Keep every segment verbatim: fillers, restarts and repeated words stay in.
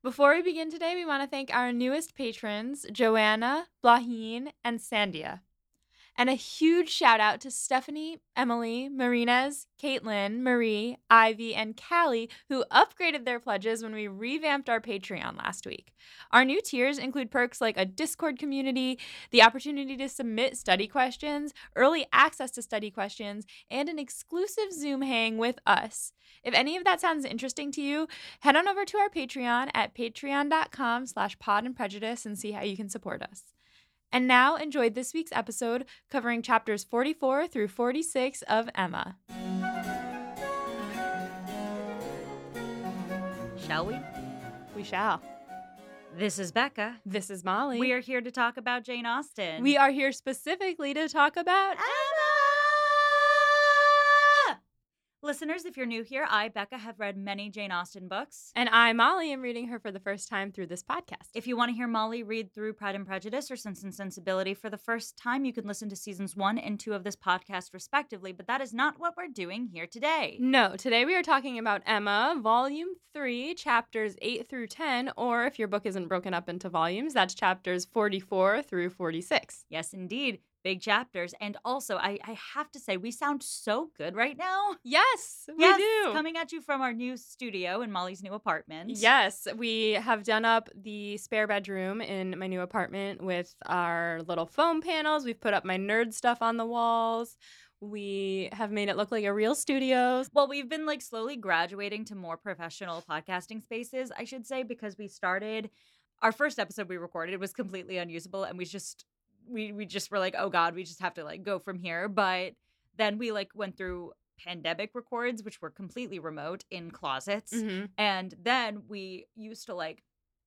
Before we begin today, we want to thank our newest patrons, Joanna, Blaheen, and Sandia. And a huge shout out to Stephanie, Emily, Marina's, Caitlin, Marie, Ivy, and Callie, who upgraded their pledges when we revamped our Patreon last week. Our new tiers include perks like a Discord community, the opportunity to submit study questions, early access to study questions, and an exclusive Zoom hang with us. If any of that sounds interesting to you, head on over to our Patreon at patreon.com slash pod and prejudice and see how you can support us. And now enjoy this week's episode covering chapters forty-four through forty-six of Emma. Shall we? We shall. This is Becca. This is Molly. We are here to talk about Jane Austen. We are here specifically to talk about Emma! Listeners, if you're new here, I, Becca, have read many Jane Austen books. And I, Molly, am reading her for the first time through this podcast. If you want to hear Molly read through Pride and Prejudice or Sense and Sensibility for the first time, you can listen to seasons one and two of this podcast respectively, but that is not what we're doing here today. No, today we are talking about Emma, Volume three, chapters eight through ten, or if your book isn't broken up into volumes, that's chapters forty-four through forty-six. Yes, indeed. Big chapters. And also, I, I have to say, we sound so good right now. Yes, we yes, do. Coming at you from our new studio in Molly's new apartment. Yes, we have done up the spare bedroom in my new apartment with our little foam panels. We've put up my nerd stuff on the walls. We have made it look like a real studio. Well, we've been like slowly graduating to more professional podcasting spaces, I should say, because we started, our first episode we recorded was completely unusable and we just... We we just were like, oh God, we just have to like go from here. But then we like went through pandemic records, which were completely remote in closets. Mm-hmm. And then we used to like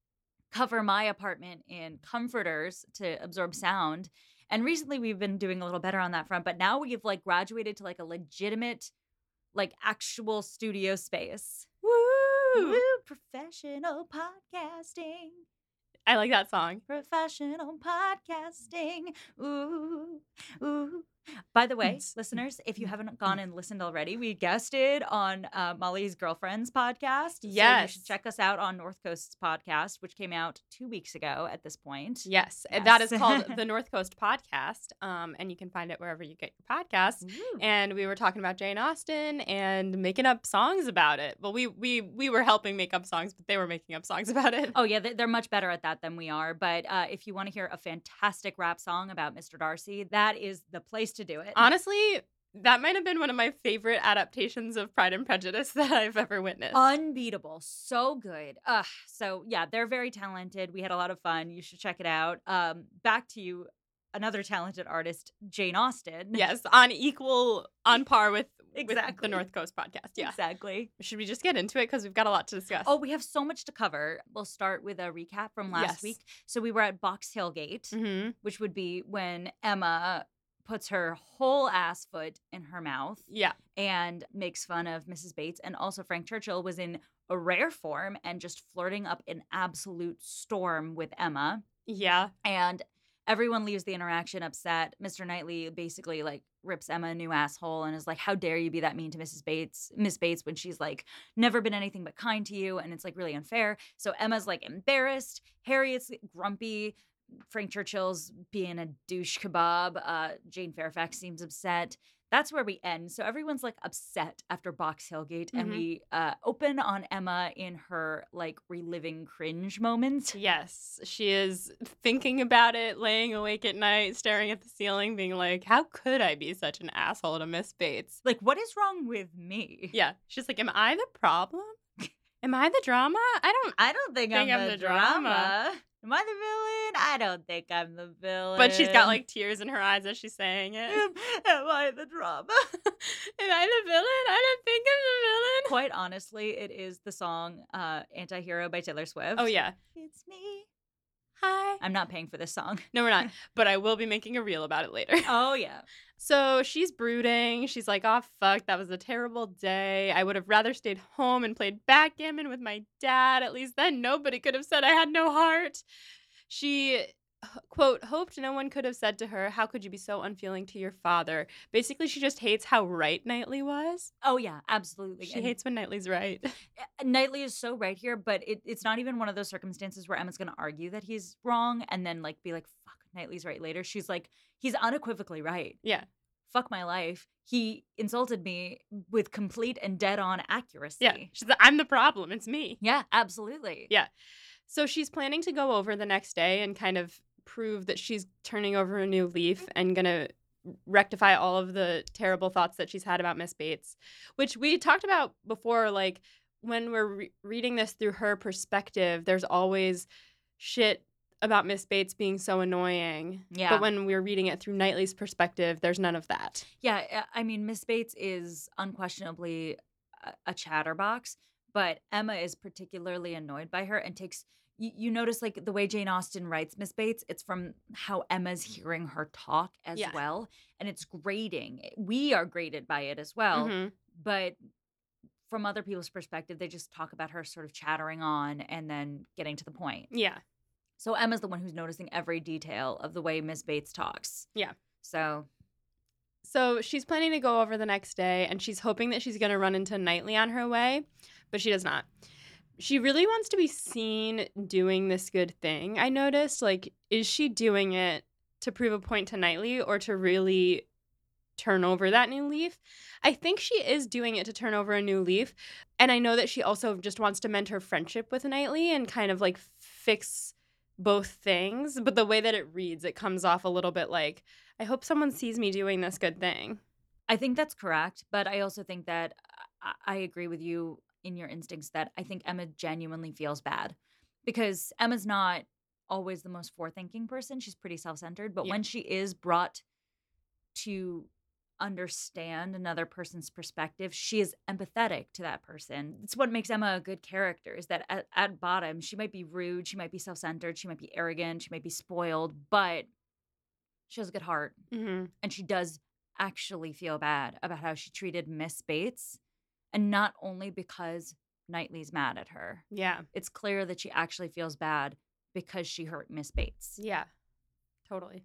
cover my apartment in comforters to absorb sound. And recently we've been doing a little better on that front. But now we've like graduated to like a legitimate, like actual studio space. Woo! Woo! Professional podcasting. I like that song. Professional podcasting. Ooh, ooh. By the way, listeners, if you haven't gone and listened already, we guested on uh, Molly's Girlfriends podcast. Yes. So you should check us out on North Coast's podcast, which came out two weeks ago at this point. Yes. Yes. That is called the North Coast Podcast, um, and you can find it wherever you get your podcasts. Ooh. And we were talking about Jane Austen and making up songs about it. Well, we we we were helping make up songs, but they were making up songs about it. Oh, yeah, they- they're much better at that than we are. But uh, if you want to hear a fantastic rap song about Mister Darcy, that is the place to do it. Honestly, that might have been one of my favorite adaptations of Pride and Prejudice that I've ever witnessed. Unbeatable. So good. Ugh. So, yeah, they're very talented. We had a lot of fun. You should check it out. Um, back to you, another talented artist, Jane Austen. Yes, on equal, on par with, Exactly. with the North Coast Podcast. Yeah. Exactly. Should we just get into it? Because we've got a lot to discuss. Oh, we have so much to cover. We'll start with a recap from last Yes. week. So we were at Box Hill Gate, Mm-hmm. which would be when Emma puts her whole ass foot in her mouth Yeah. and makes fun of Missus Bates. And also Frank Churchill was in a rare form and just flirting up an absolute storm with Emma. Yeah. And everyone leaves the interaction upset. Mister Knightley basically like rips Emma a new asshole and is like, how dare you be that mean to Missus Bates, Miss Bates, when she's like never been anything but kind to you. And it's like really unfair. So Emma's like embarrassed. Harriet's grumpy. Frank Churchill's being a douche kebab. Uh, Jane Fairfax seems upset. That's where we end. So everyone's like upset after Box Hill Gate, and Mhm. we uh, open on Emma in her like reliving cringe moment. Yes. She is thinking about it, laying awake at night, staring at the ceiling, being like, how could I be such an asshole to Miss Bates? Like, what is wrong with me? Yeah. She's like, am I the problem? Am I the drama? I don't. I don't think, Think I'm, I'm the, the drama. drama. Am I the villain? I don't think I'm the villain. But she's got like tears in her eyes as she's saying it. Am, am I the drama? Am I the villain? I don't think I'm the villain. Quite honestly, it is the song uh, Antihero by Taylor Swift. Oh, yeah. It's me. Hi. I'm not paying for this song. No, we're not. But I will be making a reel about it later. Oh, yeah. So she's brooding. She's like, oh, fuck, that was a terrible day. I would have rather stayed home and played backgammon with my dad. At least then nobody could have said I had no heart. She h- quote, hoped no one could have said to her, how could you be so unfeeling to your father? Basically, she just hates how right Knightley was. Oh, yeah, absolutely. She And hates when Knightley's right. uh, Knightley is so right here, but it, it's not even one of those circumstances where Emma's going to argue that he's wrong and then like be like, fuck, Knightley's right later. She's like, he's unequivocally right. Yeah. Fuck my life. He insulted me with complete and dead on accuracy. Yeah. She's like, I'm the problem. It's me. Yeah, absolutely. Yeah. So she's planning to go over the next day and kind of prove that she's turning over a new leaf and going to rectify all of the terrible thoughts that she's had about Miss Bates, which we talked about before. Like, when we're re- reading this through her perspective, there's always shit about Miss Bates being so annoying. Yeah. But when we're reading it through Knightley's perspective, there's none of that. Yeah, uh, I mean, Miss Bates is unquestionably a, a chatterbox, but Emma is particularly annoyed by her and takes. You, you notice, like, the way Jane Austen writes Miss Bates, it's from how Emma's hearing her talk as Yeah. well, and it's grating. We are grated by it as well, Mhm. but from other people's perspective, they just talk about her sort of chattering on and then getting to the point. Yeah. So Emma's the one who's noticing every detail of the way Miss Bates talks. Yeah. So So she's planning to go over the next day, and she's hoping that she's going to run into Knightley on her way, but she does not. She really wants to be seen doing this good thing, I noticed. Like, is she doing it to prove a point to Knightley or to really turn over that new leaf? I think she is doing it to turn over a new leaf. And I know that she also just wants to mend her friendship with Knightley and kind of like fix both things. But the way that it reads, it comes off a little bit like, I hope someone sees me doing this good thing. I think that's correct, but I also think that I, I agree with you in your instincts that I think Emma genuinely feels bad because Emma's not always the most forward-thinking person. She's pretty self-centered, but Yeah. when she is brought to understand another person's perspective, she is empathetic to that person. It's what makes Emma a good character, is that at, at bottom, she might be rude, she might be self-centered, she might be arrogant, she might be spoiled, but she has a good heart. Mm-hmm. And she does actually feel bad about how she treated Miss Bates. And not only because Knightley's mad at her. Yeah. It's clear that she actually feels bad because she hurt Miss Bates. Yeah, totally.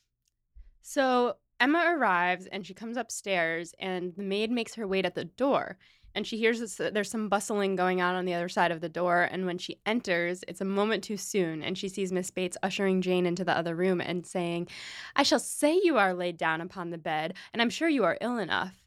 So Emma arrives and she comes upstairs and the maid makes her wait at the door. And she hears this, there's some bustling going on on the other side of the door. And when she enters, it's a moment too soon. And she sees Miss Bates ushering Jane into the other room and saying, I shall say you are laid down upon the bed, and I'm sure you are ill enough.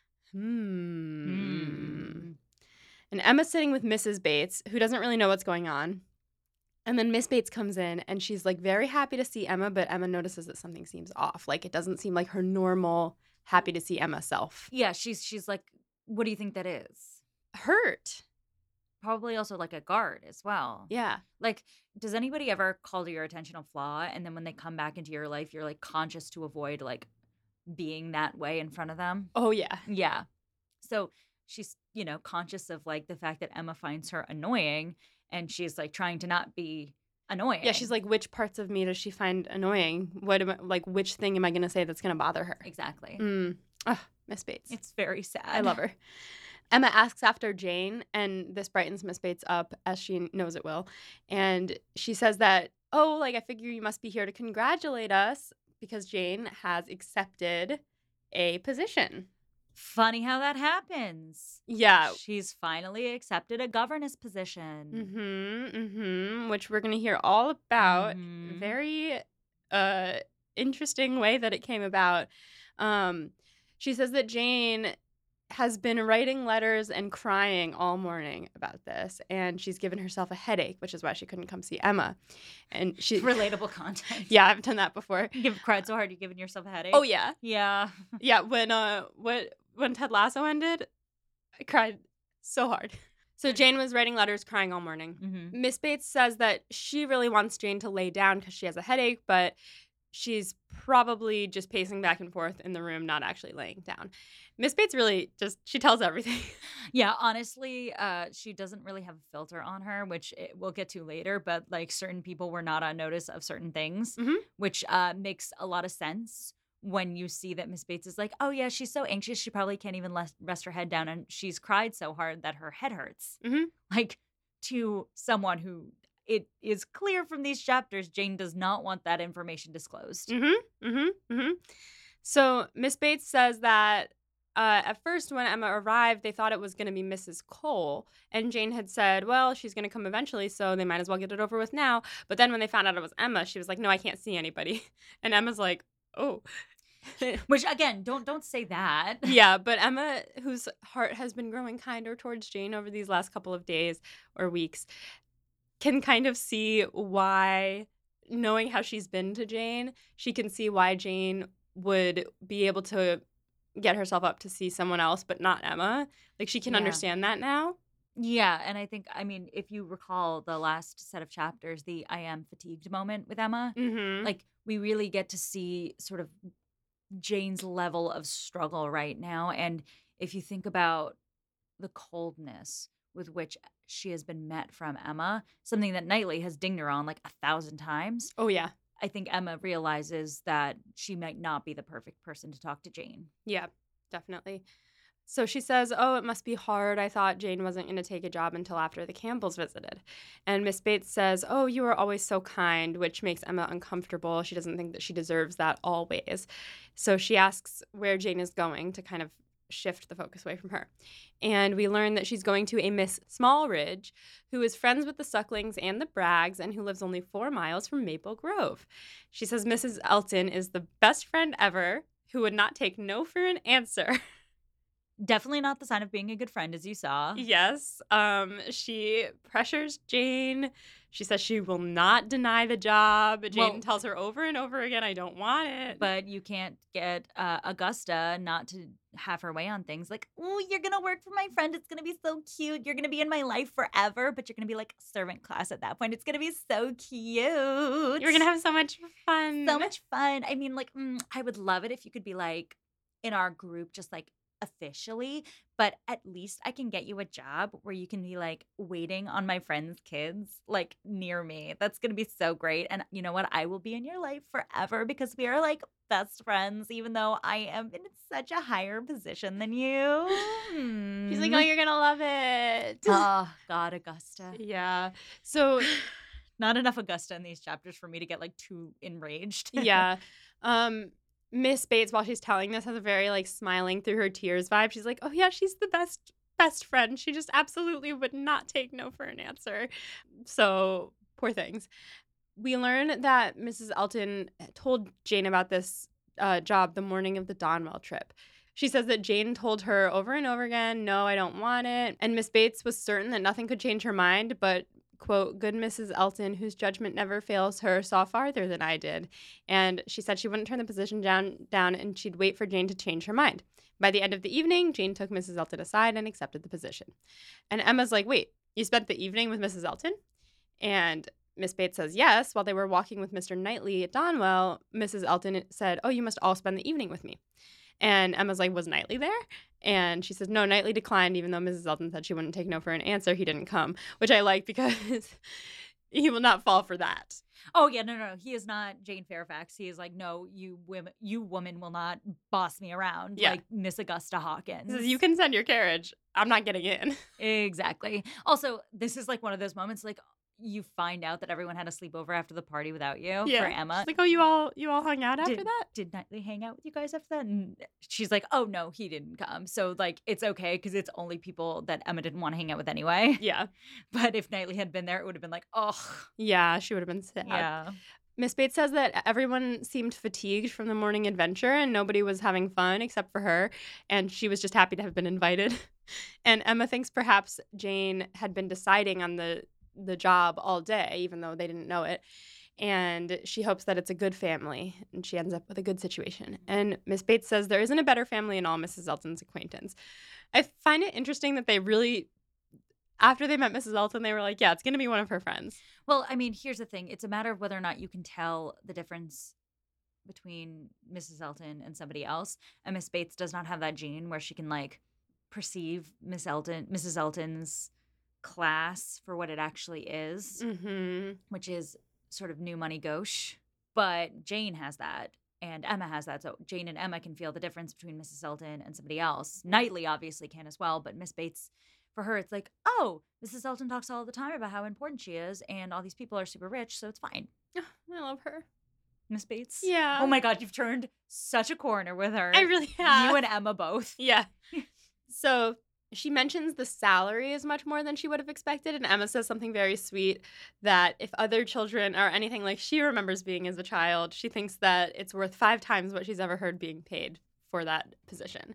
Hmm. Hmm. And Emma's sitting with Missus Bates, who doesn't really know what's going on. And then Miss Bates comes in and she's like very happy to see Emma, but Emma notices that something seems off. Like, it doesn't seem like her normal happy to see Emma self. Yeah, she's she's like, what do you think that is? Hurt. Probably also like a guard as well. Yeah. Like, does anybody ever call to your attention a flaw and then when they come back into your life, you're like conscious to avoid like being that way in front of them? Oh, yeah. Yeah. So she's, you know, conscious of like the fact that Emma finds her annoying and she's like trying to not be annoying. Yeah, she's like, which parts of me does she find annoying? What am I, like, which thing am I going to say that's going to bother her? Exactly. Mm. Oh, Miss Bates. It's very sad. I love her. Emma asks after Jane, and this brightens Miss Bates up, as she knows it will. And she says that, oh, like, I figure you must be here to congratulate us because Jane has accepted a position. Funny how that happens. Yeah. She's finally accepted a governess position. Mm-hmm, mm-hmm, which we're going to hear all about. Mhm. Very uh, interesting way that it came about. Um, she says that Jane has been writing letters and crying all morning about this, and she's given herself a headache, which is why she couldn't come see Emma. And she Relatable content. Yeah, I've done that before. You've cried so hard you've given yourself a headache. Oh yeah, Yeah. yeah. When uh, what when Ted Lasso ended, I cried so hard. So Jane was writing letters, crying all morning. Mm-hmm. Miss Bates says that she really wants Jane to lay down because she has a headache, but she's probably just pacing back and forth in the room, not actually laying down. Miss Bates really just, she tells everything. Yeah, honestly, uh, she doesn't really have a filter on her, which it, we'll get to later, but like certain people were not on notice of certain things, Mhm. which uh, makes a lot of sense when you see that Miss Bates is like, oh yeah, she's so anxious, she probably can't even les- rest her head down, and she's cried so hard that her head hurts. Mhm. Like, to someone who it is clear from these chapters Jane does not want that information disclosed. Mm-hmm. Mm-hmm. Mm-hmm. So Miss Bates says that uh, at first when Emma arrived, they thought it was going to be Missus Cole. And Jane had said, well, she's going to come eventually, so they might as well get it over with now. But then when they found out it was Emma, she was like, no, I can't see anybody. And Emma's like, oh. Which, again, don't don't say that. Yeah, but Emma, whose heart has been growing kinder towards Jane over these last couple of days or weeks, can kind of see why, knowing how she's been to Jane, she can see why Jane would be able to get herself up to see someone else, but not Emma. Like, she can Yeah. understand that now. Yeah, and I think, I mean, if you recall the last set of chapters, the I am fatigued moment with Emma, Mm-hmm. like, we really get to see sort of Jane's level of struggle right now. And if you think about the coldness with which she has been met from Emma, something that Knightley has dinged her on like a thousand times, Oh, yeah. I think Emma realizes that she might not be the perfect person to talk to Jane. Yeah, definitely. So she says, oh, it must be hard. I thought Jane wasn't going to take a job until after the Campbells visited. And Miss Bates says, oh, you are always so kind, which makes Emma uncomfortable. She doesn't think that she deserves that always. So she asks where Jane is going to kind of shift the focus away from her. And we learn that she's going to a Miss Smallridge, who is friends with the Sucklings and the Braggs and who lives only four miles from Maple Grove. She says Missus Elton is the best friend ever who would not take no for an answer. Definitely not the sign of being a good friend, as you saw. Yes. Um, she pressures Jane. She says she will not deny the job. Jane Well- tells her over and over again, I don't want it. But you can't get uh, Augusta not to have her way on things. Like, oh, you're going to work for my friend. It's going to be so cute. You're going to be in my life forever. But you're going to be like servant class at that point. It's going to be so cute. You're going to have so much fun. so much fun. I mean, like, mm, I would love it if you could be like in our group, just like officially, but at least I can get you a job where you can be like waiting on my friends' kids, like near me. That's going to be so great. And you know what? I will be in your life forever because we are like best friends, even though I am in such a higher position than you. She's like, oh, you're going to love it. Oh, God, Augusta. Yeah. So, Not enough Augusta in these chapters for me to get like too enraged. yeah. Um, Miss Bates, while she's telling this, has a very like smiling through her tears vibe. She's like, oh yeah, she's the best best friend. She just absolutely would not take no for an answer. So poor things. We learn that Missus Elton told Jane about this uh, job the morning of the Donwell trip. She says that Jane told her over and over again, no, I don't want it. And Miss Bates was certain that nothing could change her mind, but quote, good Missus Elton, whose judgment never fails her, saw farther than I did. And she said she wouldn't turn the position down, down and she'd wait for Jane to change her mind. By the end of the evening, Jane took Missus Elton aside and accepted the position. And Emma's like, wait, you spent the evening with Missus Elton? And Miss Bates says yes. While they were walking with Mister Knightley at Donwell, Missus Elton said, oh, you must all spend the evening with me. And Emma's like, was Knightley there? And she says, no, Knightley declined, even though Missus Elton said she wouldn't take no for an answer. He didn't come, which I like because he will not fall for that. Oh yeah, no, no, no. He is not Jane Fairfax. He is like, no, you women, you woman will not boss me around Yeah. like Miss Augusta Hawkins. He says, you can send your carriage. I'm not getting in. Exactly. Also, this is like one of those moments like you find out that everyone had a sleepover after the party without you for Emma. She's like, oh, you all you all hung out after did, that? Did Knightley hang out with you guys after that? And she's like, oh no, he didn't come. So like it's okay because it's only people that Emma didn't want to hang out with anyway. Yeah. But if Knightley had been there, it would have been like, oh. Yeah, she would have been sad. Yeah. Miss Bates says that everyone seemed fatigued from the morning adventure and nobody was having fun except for her. And she was just happy to have been invited. And Emma thinks perhaps Jane had been deciding on the, the job all day, even though they didn't know it. And she hopes that it's a good family and she ends up with a good situation. And Miss Bates says there isn't a better family in all Missus Elton's acquaintance. I find it interesting that they really, after they met Missus Elton, they were like, yeah, it's going to be one of her friends. Well, I mean, here's the thing. It's a matter of whether or not you can tell the difference between Missus Elton and somebody else. And Miss Bates does not have that gene where she can like perceive Miss Elton, Missus Elton's class for what it actually is, Mm-hmm. which is sort of new money gauche. But Jane has that. And Emma has that. So Jane and Emma can feel the difference between Missus Elton and somebody else. Knightley obviously can as well, but Miss Bates for her, it's like, oh, Missus Elton talks all the time about how important she is, and all these people are super rich, so it's fine. I love her. Miss Bates? Yeah. Oh my God, you've turned such a corner with her. I really have. You and Emma both. Yeah. So she mentions the salary is much more than she would have expected. And Emma says something very sweet that if other children are anything like she remembers being as a child, she thinks that it's worth five times what she's ever heard being paid for that position.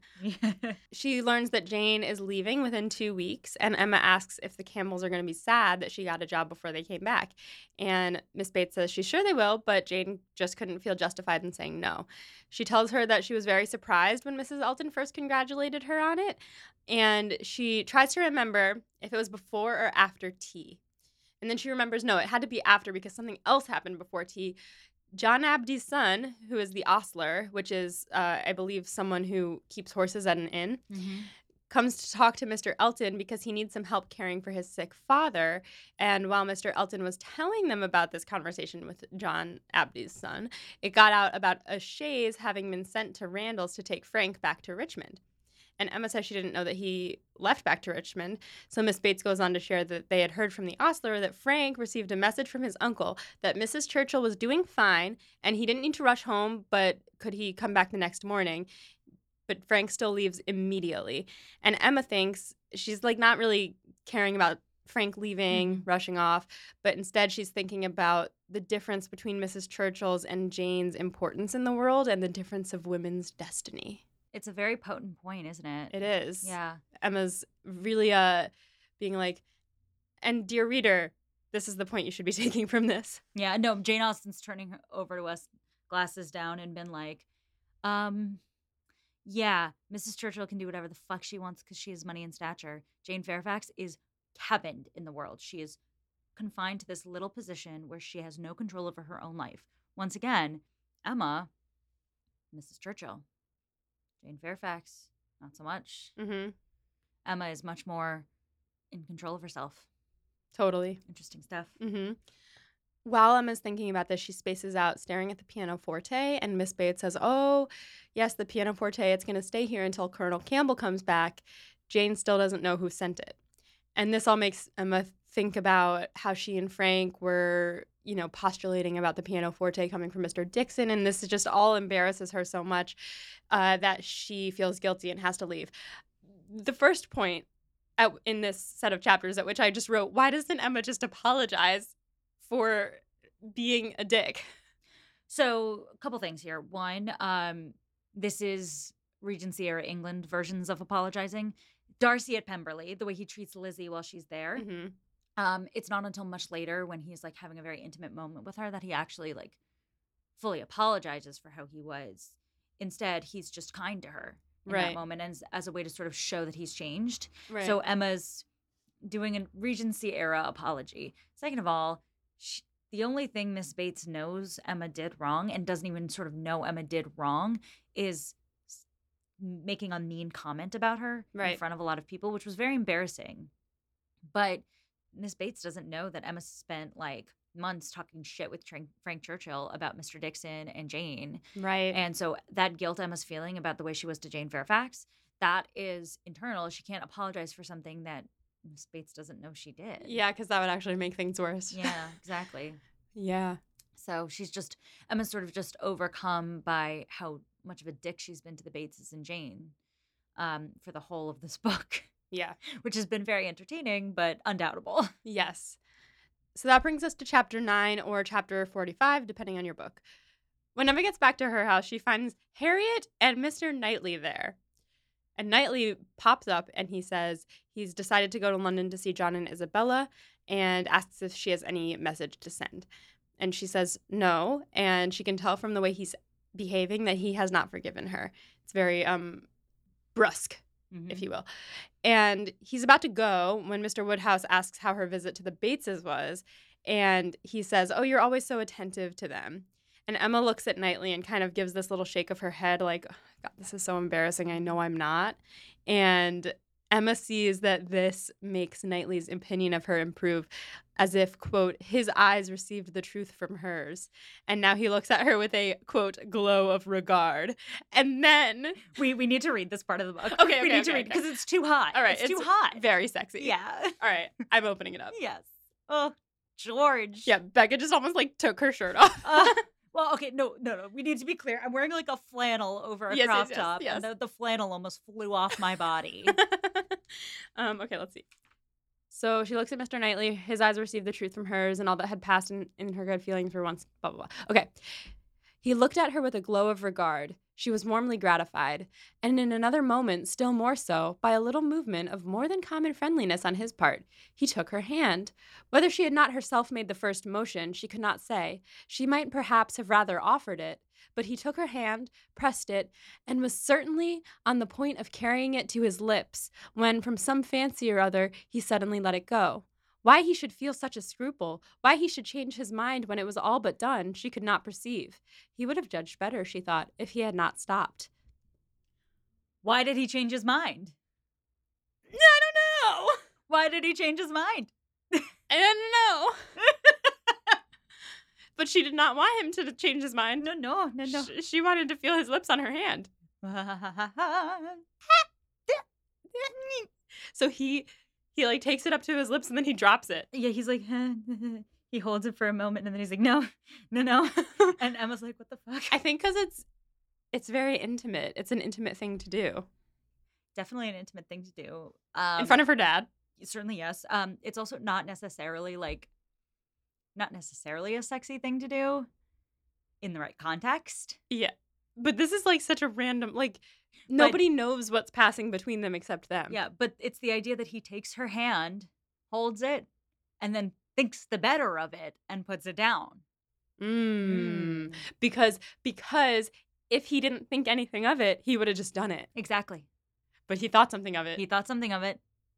She learns that Jane is leaving within two weeks, and Emma asks if the Campbells are going to be sad that she got a job before they came back. And Miss Bates says she's sure they will, but Jane just couldn't feel justified in saying no. She tells her that she was very surprised when Missus Elton first congratulated her on it, and she tries to remember if it was before or after tea. And then she remembers, no, it had to be after because something else happened before tea. John Abdy's son, who is the ostler, which is, uh, I believe, someone who keeps horses at an inn, Mm-hmm. comes to talk to Mister Elton because he needs some help caring for his sick father. And while Mister Elton was telling them about this conversation with John Abdy's son, it got out about a chaise having been sent to Randall's to take Frank back to Richmond. And Emma says she didn't know that he left back to Richmond. So Miss Bates goes on to share that they had heard from the ostler that Frank received a message from his uncle that Missus Churchill was doing fine and he didn't need to rush home, but could he come back the next morning? But Frank still leaves immediately. And Emma thinks she's like not really caring about Frank leaving, Mm-hmm. rushing off, but instead she's thinking about the difference between Missus Churchill's and Jane's importance in the world and the difference of women's destiny. It's a very potent point, isn't it? It is. Yeah. Emma's really uh being like, and dear reader, this is the point you should be taking from this. Yeah. No, Jane Austen's turning her over to us, glasses down, and been like, um, yeah, Missus Churchill can do whatever the fuck she wants because she has money and stature. Jane Fairfax is cabined in the world. She is confined to this little position where she has no control over her own life. Once again, Emma, Missus Churchill. Jane Fairfax, not so much. Mm-hmm. Emma is much more in control of herself. Totally. Interesting stuff. Mm-hmm. While Emma's thinking about this, she spaces out staring at the pianoforte, and Miss Bates says, oh, yes, the pianoforte, it's going to stay here until Colonel Campbell comes back. Jane still doesn't know who sent it. And this all makes Emma think about how she and Frank were, you know, postulating about the pianoforte coming from Mister Dixon, and this just all embarrasses her so much uh, that she feels guilty and has to leave. The first point at, in this set of chapters at which I just wrote, why doesn't Emma just apologize for being a dick? So, a couple things here. One, um, this is Regency era England versions of apologizing. Darcy at Pemberley, the way he treats Lizzie while she's there. Mm-hmm. Um, it's not until much later when he's like having a very intimate moment with her that he actually like fully apologizes for how he was. Instead, he's just kind to her in Right. that moment, and as, as a way to sort of show that he's changed. Right. So Emma's doing a Regency era apology. Second of all, she, the only thing Miss Bates knows Emma did wrong and doesn't even sort of know Emma did wrong is s- making a mean comment about her in Right. front of a lot of people, which was very embarrassing. But Miss Bates doesn't know that Emma spent like months talking shit with Frank, Frank Churchill about Mister Dixon and Jane. Right. And so that guilt Emma's feeling about the way she was to Jane Fairfax, that is internal. She can't apologize for something that Miss Bates doesn't know she did. Yeah, because that would actually make things worse. Yeah, exactly. Yeah. So she's just, Emma's sort of just overcome by how much of a dick she's been to the Bateses and Jane um, for the whole of this book, Yeah. which has been very entertaining, but undoubtable. Yes. So that brings us to chapter nine or chapter forty-five, depending on your book. When Emma gets back to her house, she finds Harriet and Mister Knightley there. And Knightley pops up and he says he's decided to go to London to see John and Isabella and asks if she has any message to send. And she says no, and she can tell from the way he's behaving that he has not forgiven her. It's very um brusque, Mhm. if you will. And he's about to go when Mister Woodhouse asks how her visit to the Bateses was. And he says, oh, you're always so attentive to them. And Emma looks at Knightley and kind of gives this little shake of her head like, oh, God, this is so embarrassing. I know I'm not. And Emma sees that this makes Knightley's opinion of her improve. as if, quote, his eyes received the truth from hers. And now he looks at her with a, quote, glow of regard. And then... We we need to read this part of the book. Okay, We okay, need to okay, read okay. because it's too hot. All right. It's, too hot. Very sexy. Yeah. All right. I'm opening it up. Yes. Oh, George. Yeah, Becca just almost, like, took her shirt off. Uh, well, okay, no, no, no. We need to be clear. I'm wearing, like, a flannel over a Yes, yes, crop yes, top, yes. and the, the flannel almost flew off my body. um, okay, let's see. So she looks at Mister Knightley. His eyes received the truth from hers, and all that had passed in, in her good feelings for once, blah, blah, blah. Okay. He looked at her with a glow of regard. She was warmly gratified, and in another moment, still more so, by a little movement of more than common friendliness on his part. He took her hand. Whether she had not herself made the first motion, she could not say. She might perhaps have rather offered it, but he took her hand, pressed it, and was certainly on the point of carrying it to his lips, when, from some fancy or other, he suddenly let it go. Why he should feel such a scruple, why he should change his mind when it was all but done, she could not perceive. He would have judged better, she thought, if he had not stopped. Why did he change his mind? I don't know. Why did he change his mind? I don't know. But she did not want him to change his mind. No, no, no, no. Sh- she wanted to feel his lips on her hand. So he, he like takes it up to his lips and then he drops it. Yeah, he's like, he holds it for a moment and then he's like, no, no, no. And Emma's like, what the fuck? I think because it's, it's very intimate. It's an intimate thing to do. Definitely an intimate thing to do. Um, In front of her dad. Certainly, yes. Um, it's also not necessarily like, not necessarily a sexy thing to do in the right context. Yeah. But this is like such a random, like, nobody knows what's passing between them except them. Yeah, but it's the idea that he takes her hand, holds it, and then thinks the better of it and puts it down. Mm. Because, because if he didn't think anything of it, he would have just done it. Exactly. But he thought something of it. He thought something of it.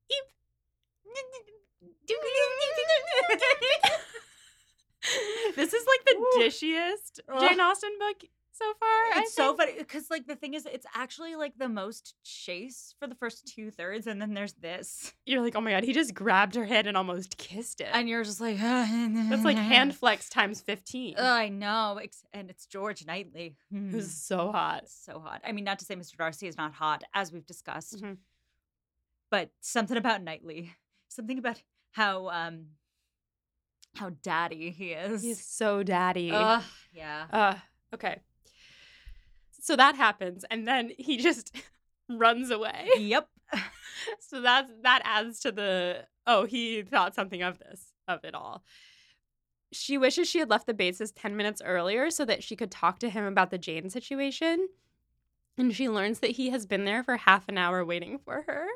This is like the Ooh. dishiest Ugh. Jane Austen book so far. I It's so think. funny because, like, the thing is, it's actually like the most chase for the first two thirds, and then there's this, You're like, oh my god, he just grabbed her head and almost kissed it. and you're just like, That's like hand flex times fifteen. Oh, I know, Ex- and it's George Knightley. It was Mm. so hot. It's so hot. I mean, not to say Mister Darcy is not hot, as we've discussed, Mhm. but something about Knightley, something about how um how daddy he is. He's so daddy. Ugh, yeah. Uh, okay. So that happens, and then he just runs away. Yep. So that's that adds to the oh, he thought something of this, of it all. She wishes she had left the Bateses ten minutes earlier so that she could talk to him about the Jane situation. And she learns that he has been there for half an hour waiting for her.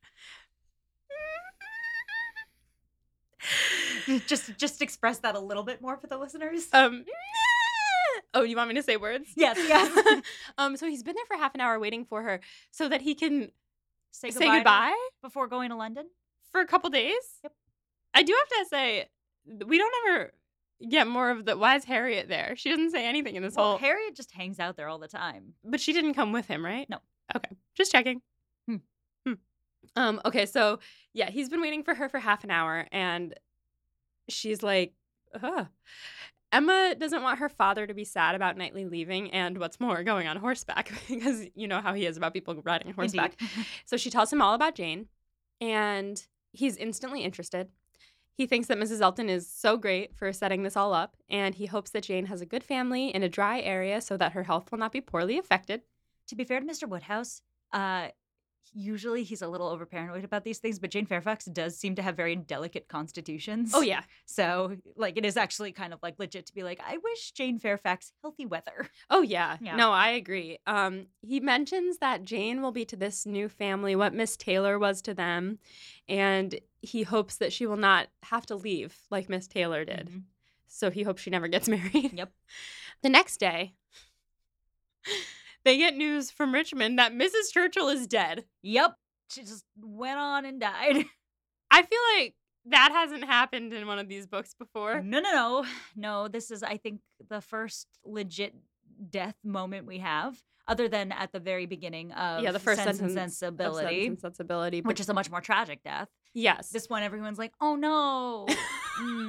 just just express that a little bit more for the listeners. Um Oh, you want me to say words? Yes, yes. um, so he's been there for half an hour waiting for her so that he can Say say goodbye before going to London. for a couple days. Yep. I do have to say, we don't ever get more of the, why is Harriet there? She doesn't say anything in this Well, whole, Harriet just hangs out there all the time. but she didn't come with him, right? No. Okay, just checking. Hmm. Hmm. Um. Okay, so yeah, he's been waiting for her for half an hour, and she's like, huh. Emma doesn't want her father to be sad about Knightley leaving and what's more, going on horseback, because you know how he is about people riding horseback. Indeed. So she tells him all about Jane, and he's instantly interested. He thinks that Missus Elton is so great for setting this all up, and he hopes that Jane has a good family in a dry area so that her health will not be poorly affected. To be fair to Mister Woodhouse, uh, usually he's a little over paranoid about these things, but Jane Fairfax does seem to have very delicate constitutions. Oh, yeah. So, like, it is actually kind of like legit to be like, I wish Jane Fairfax healthy weather. Oh, yeah. Yeah. No, I agree. Um, he mentions that Jane will be to this new family what Miss Taylor was to them, and he hopes that she will not have to leave like Miss Taylor did. Mhm. So he hopes she never gets married. Yep. The next day, they get news from Richmond that Missus Churchill is dead. Yep. She just went on and died. I feel like that hasn't happened in one of these books before. No, no, no. No, this is, I think, the first legit death moment we have, other than at the very beginning of Yeah, the first Sense sentence and of Sensibility, Sense and Sensibility, but which is a much more tragic death. yes. This one, everyone's like, oh no.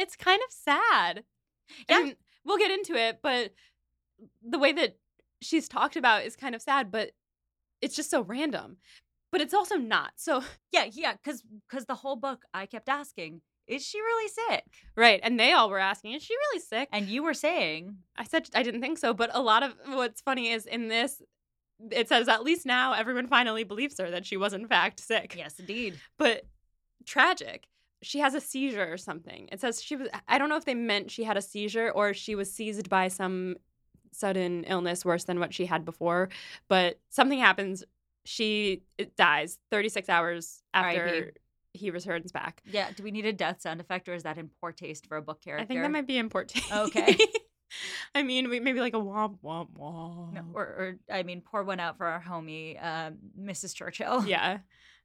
it's kind of sad. Yeah. I mean, we'll get into it, but the way that she's talked about is kind of sad, but it's just so random. But it's also not. So Yeah, yeah, because because the whole book I kept asking, is she really sick? right, and they all were asking, is she really sick? And you were saying, I said I didn't think so, but a lot of what's funny is in this, it says at least now everyone finally believes her that she was in fact sick. yes, indeed. But tragic. She has a seizure or something. It says she was, I don't know if they meant she had a seizure or she was seized by some sudden illness worse than what she had before, but something happens. She it dies thirty-six hours after R I P he returns back. Yeah, do we need a death sound effect or is that in poor taste for a book character? I think that might be important. Okay. I mean, we- maybe like a womp womp womp. No, or, or, I mean, pour one out for our homie, um, Missus Churchill. Yeah.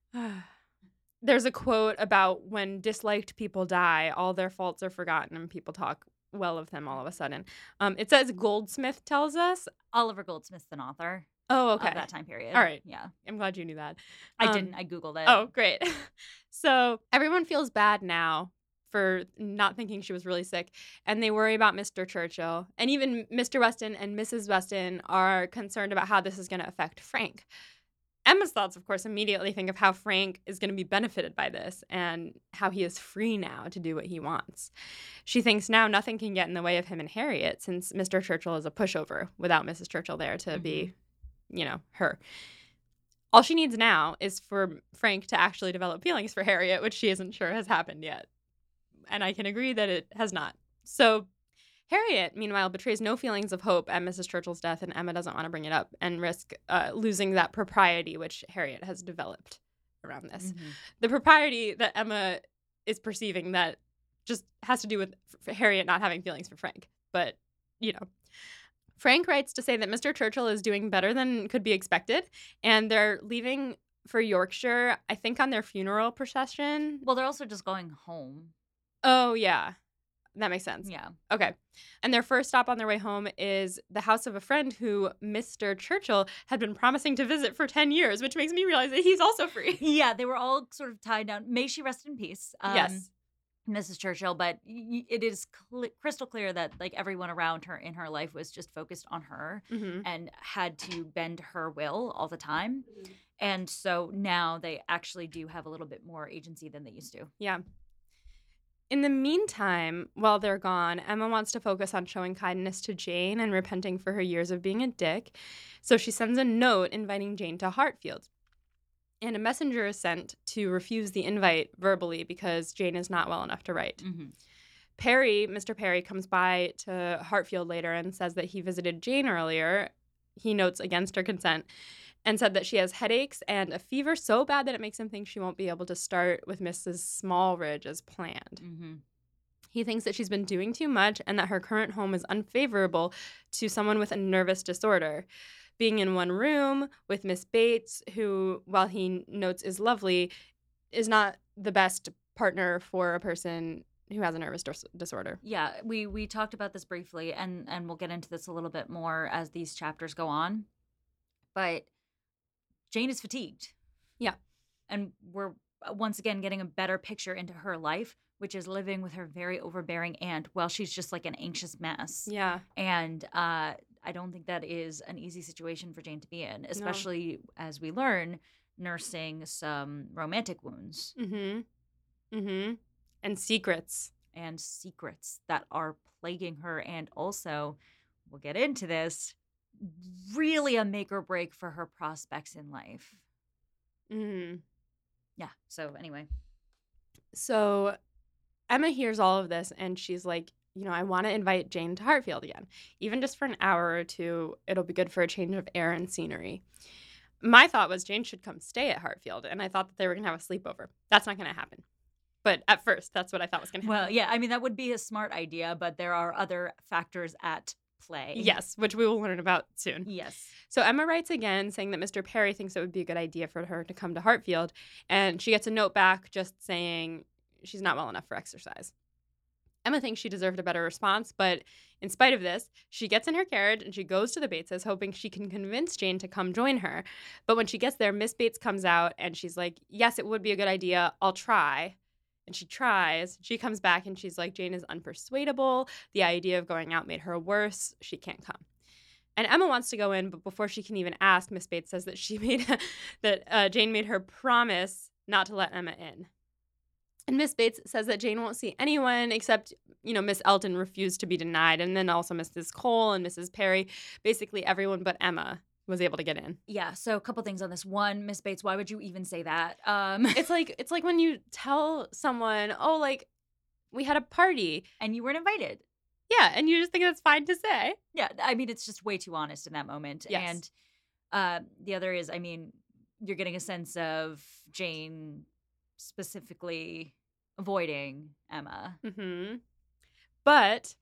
There's a quote about when disliked people die, all their faults are forgotten and people talk well of them all of a sudden. Um, it says Goldsmith tells us. Oliver Goldsmith's an author Oh, okay. of that time period. All right. Yeah. I'm glad you knew that. I Um, didn't. I Googled it. Oh, great. So everyone feels bad now for not thinking she was really sick, and they worry about Mister Churchill. And even Mister Weston and Missus Weston are concerned about how this is going to affect Frank. Emma's thoughts, of course, immediately think of how Frank is going to be benefited by this and how he is free now to do what he wants. She thinks now nothing can get in the way of him and Harriet since Mister Churchill is a pushover without Missus Churchill there to be, you know, her. All she needs now is for Frank to actually develop feelings for Harriet, which she isn't sure has happened yet. And I can agree that it has not. So Harriet, meanwhile, betrays no feelings of hope at Missus Churchill's death, and Emma doesn't want to bring it up and risk uh, losing that propriety which Harriet has developed around this. Mhm. The propriety that Emma is perceiving that just has to do with F- Harriet not having feelings for Frank. But, you know. Frank writes to say that Mister Churchill is doing better than could be expected, and they're leaving for Yorkshire, I think on their funeral procession. Well, they're also just going home. Oh, yeah. That makes sense. Yeah. Okay. And their first stop on their way home is the house of a friend who Mister Churchill had been promising to visit for ten years, which makes me realize that he's also free. Yeah, they were all sort of tied down. May she rest in peace. Um, Yes. Missus Churchill, but y- it is cl- crystal clear that like everyone around her in her life was just focused on her Mm-hmm. and had to bend her will all the time. And so now they actually do have a little bit more agency than they used to. Yeah. In the meantime, while they're gone, Emma wants to focus on showing kindness to Jane and repenting for her years of being a dick. So she sends a note inviting Jane to Hartfield. And a messenger is sent to refuse the invite verbally because Jane is not well enough to write. Mm-hmm. Perry, Mister Perry, comes by to Hartfield later and says that he visited Jane earlier. He notes against her consent and said that she has headaches and a fever so bad that it makes him think she won't be able to start with Missus Smallridge as planned. Mm-hmm. He thinks that she's been doing too much and that her current home is unfavorable to someone with a nervous disorder. Being in one room with Miss Bates, who, while he notes is lovely, is not the best partner for a person who has a nervous dis- disorder. Yeah, we we talked about this briefly, and and we'll get into this a little bit more as these chapters go on. But Jane is fatigued. Yeah. And we're uh, once again getting a better picture into her life, which is living with her very overbearing aunt while she's just like an anxious mess. Yeah. And uh, I don't think that is an easy situation for Jane to be in, especially as we learn, nursing some romantic wounds Mm-hmm. Mm-hmm. And secrets. and secrets that are plaguing her. And also, we'll get into this, really a make or break for her prospects in life. Mm-hmm. Yeah. So anyway. So Emma hears all of this and she's like, you know, I want to invite Jane to Hartfield again. Even just for an hour or two, it'll be good for a change of air and scenery. My thought was Jane should come stay at Hartfield, and I thought that they were going to have a sleepover. That's not going to happen. But at first, that's what I thought was going to happen. Well, yeah, I mean, that would be a smart idea, but there are other factors at play. Yes, which we will learn about soon. Yes. So Emma writes again saying that Mister Perry thinks it would be a good idea for her to come to Hartfield, and she gets a note back just saying she's not well enough for exercise. Emma thinks she deserved a better response, but in spite of this, she gets in her carriage and she goes to the Bateses, hoping she can convince Jane to come join her. But when she gets there, Miss Bates comes out and she's like, yes, it would be a good idea. I'll try. And she tries. She comes back and she's like, Jane is unpersuadable. The idea of going out made her worse. She can't come. And Emma wants to go in, but before she can even ask, Miss Bates says that she made that uh, Jane made her promise not to let Emma in. And Miss Bates says that Jane won't see anyone except, you know, Miss Elton refused to be denied. And then also Missus Cole and Missus Perry, basically everyone but Emma was able to get in. Yeah, so a couple things on this. One, Miss Bates, why would you even say that? Um, It's like it's like when you tell someone, oh, like, we had a party. and you weren't invited. Yeah, and you just think that's fine to say. Yeah, I mean, it's just way too honest in that moment. Yes. And uh, the other is, I mean, you're getting a sense of Jane specifically avoiding Emma. Mm-hmm. But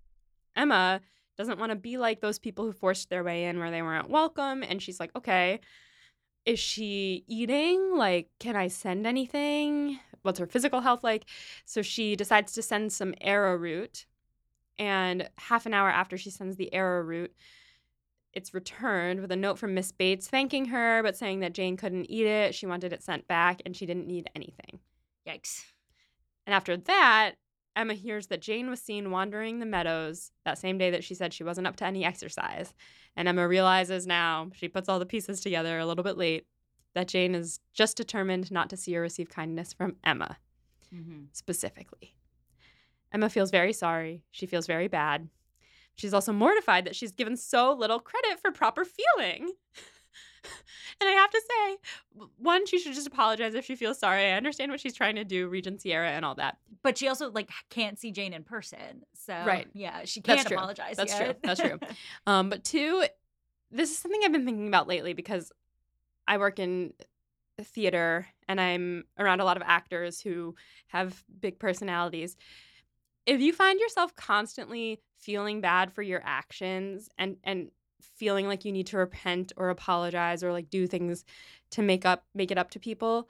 Emma doesn't want to be like those people who forced their way in where they weren't welcome. And she's like, okay, is she eating? Like, can I send anything? What's her physical health like? So she decides to send some arrowroot. And half an hour after she sends the arrowroot, it's returned with a note from Miss Bates thanking her, but saying that Jane couldn't eat it. She wanted it sent back, and she didn't need anything. Yikes. And after that, Emma hears that Jane was seen wandering the meadows that same day that she said she wasn't up to any exercise. And Emma realizes now, she puts all the pieces together a little bit late, that Jane is just determined not to see or receive kindness from Emma, Mm-hmm. specifically. Emma feels very sorry. She feels very bad. She's also mortified that she's given so little credit for proper feeling. And I have to say, one, she should just apologize if she feels sorry. I understand what she's trying to do, Regency era and all that. But she also, like, can't see Jane in person. So, Right. yeah, she That's can't true. apologize That's yet. true. That's true. Um, but two, this is something I've been thinking about lately because I work in theater and I'm around a lot of actors who have big personalities. If you find yourself constantly feeling bad for your actions and and feeling like you need to repent or apologize or like do things to make up make it up to people,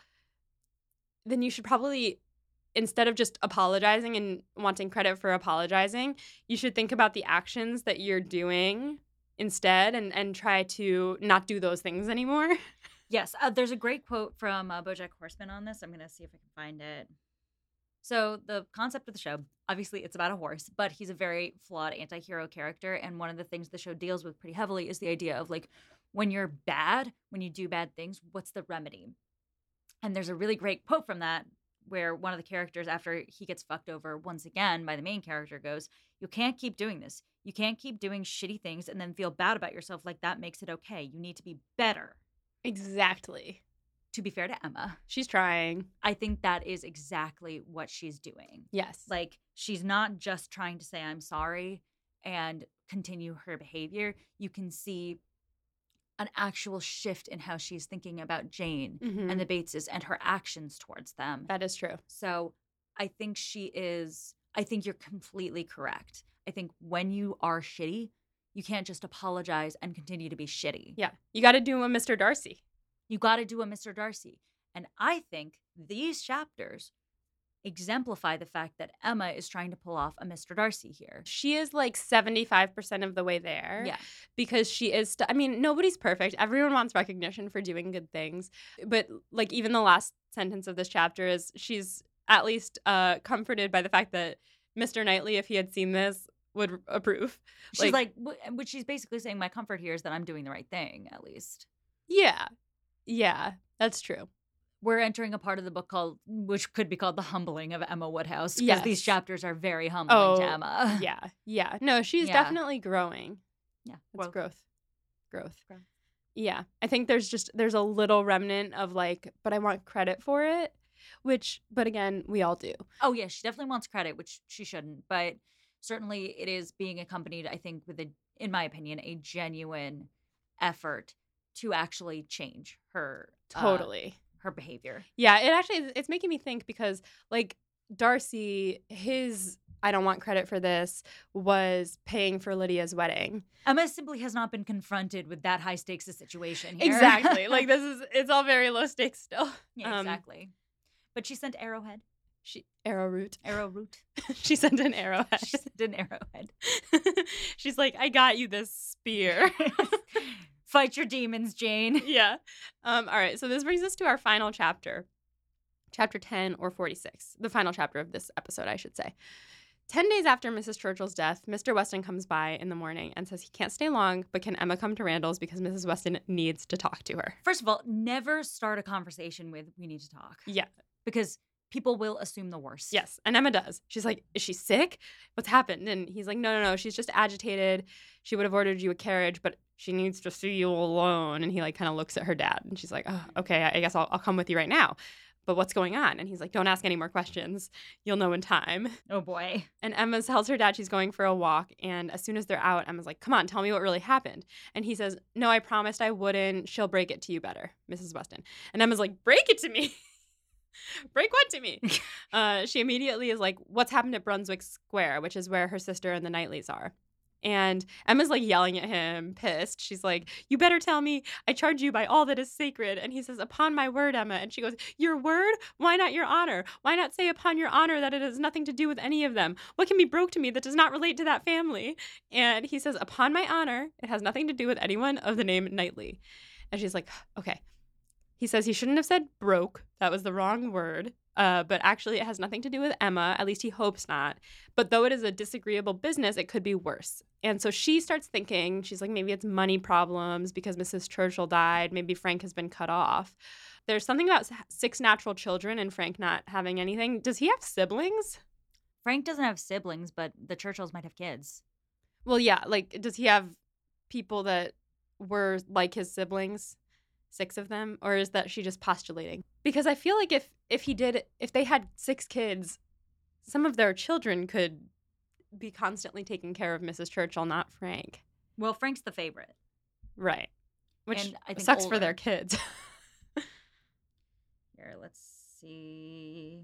then you should probably, instead of just apologizing and wanting credit for apologizing, you should think about the actions that you're doing instead and and try to not do those things anymore. Yes, uh, there's a great quote from uh, BoJack Horseman on this. I'm going to see if I can find it. So the concept of the show, obviously it's about a horse, but he's a very flawed anti-hero character. And one of the things the show deals with pretty heavily is the idea of, like, when you're bad, when you do bad things, what's the remedy? And there's a really great quote from that where one of the characters, after he gets fucked over once again by the main character, goes, you can't keep doing this. You can't keep doing shitty things and then feel bad about yourself like that makes it okay. You need to be better. Exactly. To be fair to Emma, She's trying. I think that is exactly what she's doing. Yes. Like, she's not just trying to say, I'm sorry and continue her behavior. You can see an actual shift in how she's thinking about Jane Mhm. and the Bateses and her actions towards them. That is true. So I think she is, I think you're completely correct. I think when you are shitty, you can't just apologize and continue to be shitty. Yeah. You got to do a Mister Darcy. You got to do a Mister Darcy. And I think these chapters exemplify the fact that Emma is trying to pull off a Mister Darcy here. She is like seventy-five percent of the way there. Yeah. Because she is, st- I mean, nobody's perfect. Everyone wants recognition for doing good things. But like even the last sentence of this chapter is she's at least uh, comforted by the fact that Mister Knightley, if he had seen this, would approve. She's like, like wh- which she's basically saying, my comfort here is that I'm doing the right thing, at least. Yeah. Yeah, that's true. We're entering a part of the book called, which could be called The Humbling of Emma Woodhouse, because these Yes. chapters are very humbling Oh, to Emma. Yeah. Yeah. No, she's Yeah. definitely growing. Yeah. It's growth. Growth. Growth. Yeah. I think there's just, there's a little remnant of like, but I want credit for it, which, but again, we all do. Oh, yeah, she definitely wants credit, which she shouldn't. But certainly it is being accompanied, I think, with, a, in my opinion, a genuine effort to actually change her uh, Totally. her behavior. Yeah. It actually, it's making me think because like Darcy, his, I don't want credit for this, was paying for Lydia's wedding. Emma simply has not been confronted with that high stakes a situation here. Exactly. Like this is, it's all very low stakes still. Yeah, Um, exactly. But she sent Arrowhead, She, arrowroot. Arrowroot. She sent an arrowhead. She sent an Arrowhead. She's like, I got you this spear. Fight your demons, Jane. Yeah. Um, all right. So this brings us to our final chapter. chapter ten or forty-six, the final chapter of this episode, I should say. Ten days after Missus Churchill's death, Mister Weston comes by in the morning and says he can't stay long, but can Emma come to Randall's because Missus Weston needs to talk to her. First of all, never start a conversation with, we need to talk. Yeah. Because people will assume the worst. Yes, and Emma does. She's like, is she sick? What's happened? And he's like, no, no, no, she's just agitated. She would have ordered you a carriage, but she needs to see you alone. And he like kind of looks at her dad and she's like, oh, okay, I guess I'll, I'll come with you right now. But what's going on? And he's like, don't ask any more questions. You'll know in time. Oh, boy. And Emma tells her dad she's going for a walk. And as soon as they're out, Emma's like, come on, tell me what really happened. And he says, no, I promised I wouldn't. She'll break it to you better, Missus Weston. And Emma's like, break it to me. Break what to me? uh, she immediately is like, what's happened at Brunswick Square, which is where her sister and the Knightleys are. And Emma's like yelling at him, pissed. She's like, you better tell me. I charge you by all that is sacred. And he says, upon my word, Emma. And she goes, your word? Why not your honor? Why not say upon your honor that it has nothing to do with any of them? What can be broke to me that does not relate to that family? And he says, upon my honor, it has nothing to do with anyone of the name Knightley. And she's like, okay. He says he shouldn't have said broke. That was the wrong word. Uh, but actually, it has nothing to do with Emma. At least he hopes not. But though it is a disagreeable business, it could be worse. And so she starts thinking, she's like, maybe it's money problems because Missus Churchill died. Maybe Frank has been cut off. There's something about six natural children and Frank not having anything. Does he have siblings? Frank doesn't have siblings, but the Churchills might have kids. Well, yeah. Like, does he have people that were like his siblings? Six of them? Or is that she just postulating? Because I feel like if if he did, if they had six kids, some of their children could be constantly taking care of Missus Churchill, not Frank. Well, Frank's the favorite. Right. Which And I think sucks older. for their kids. Here, let's see.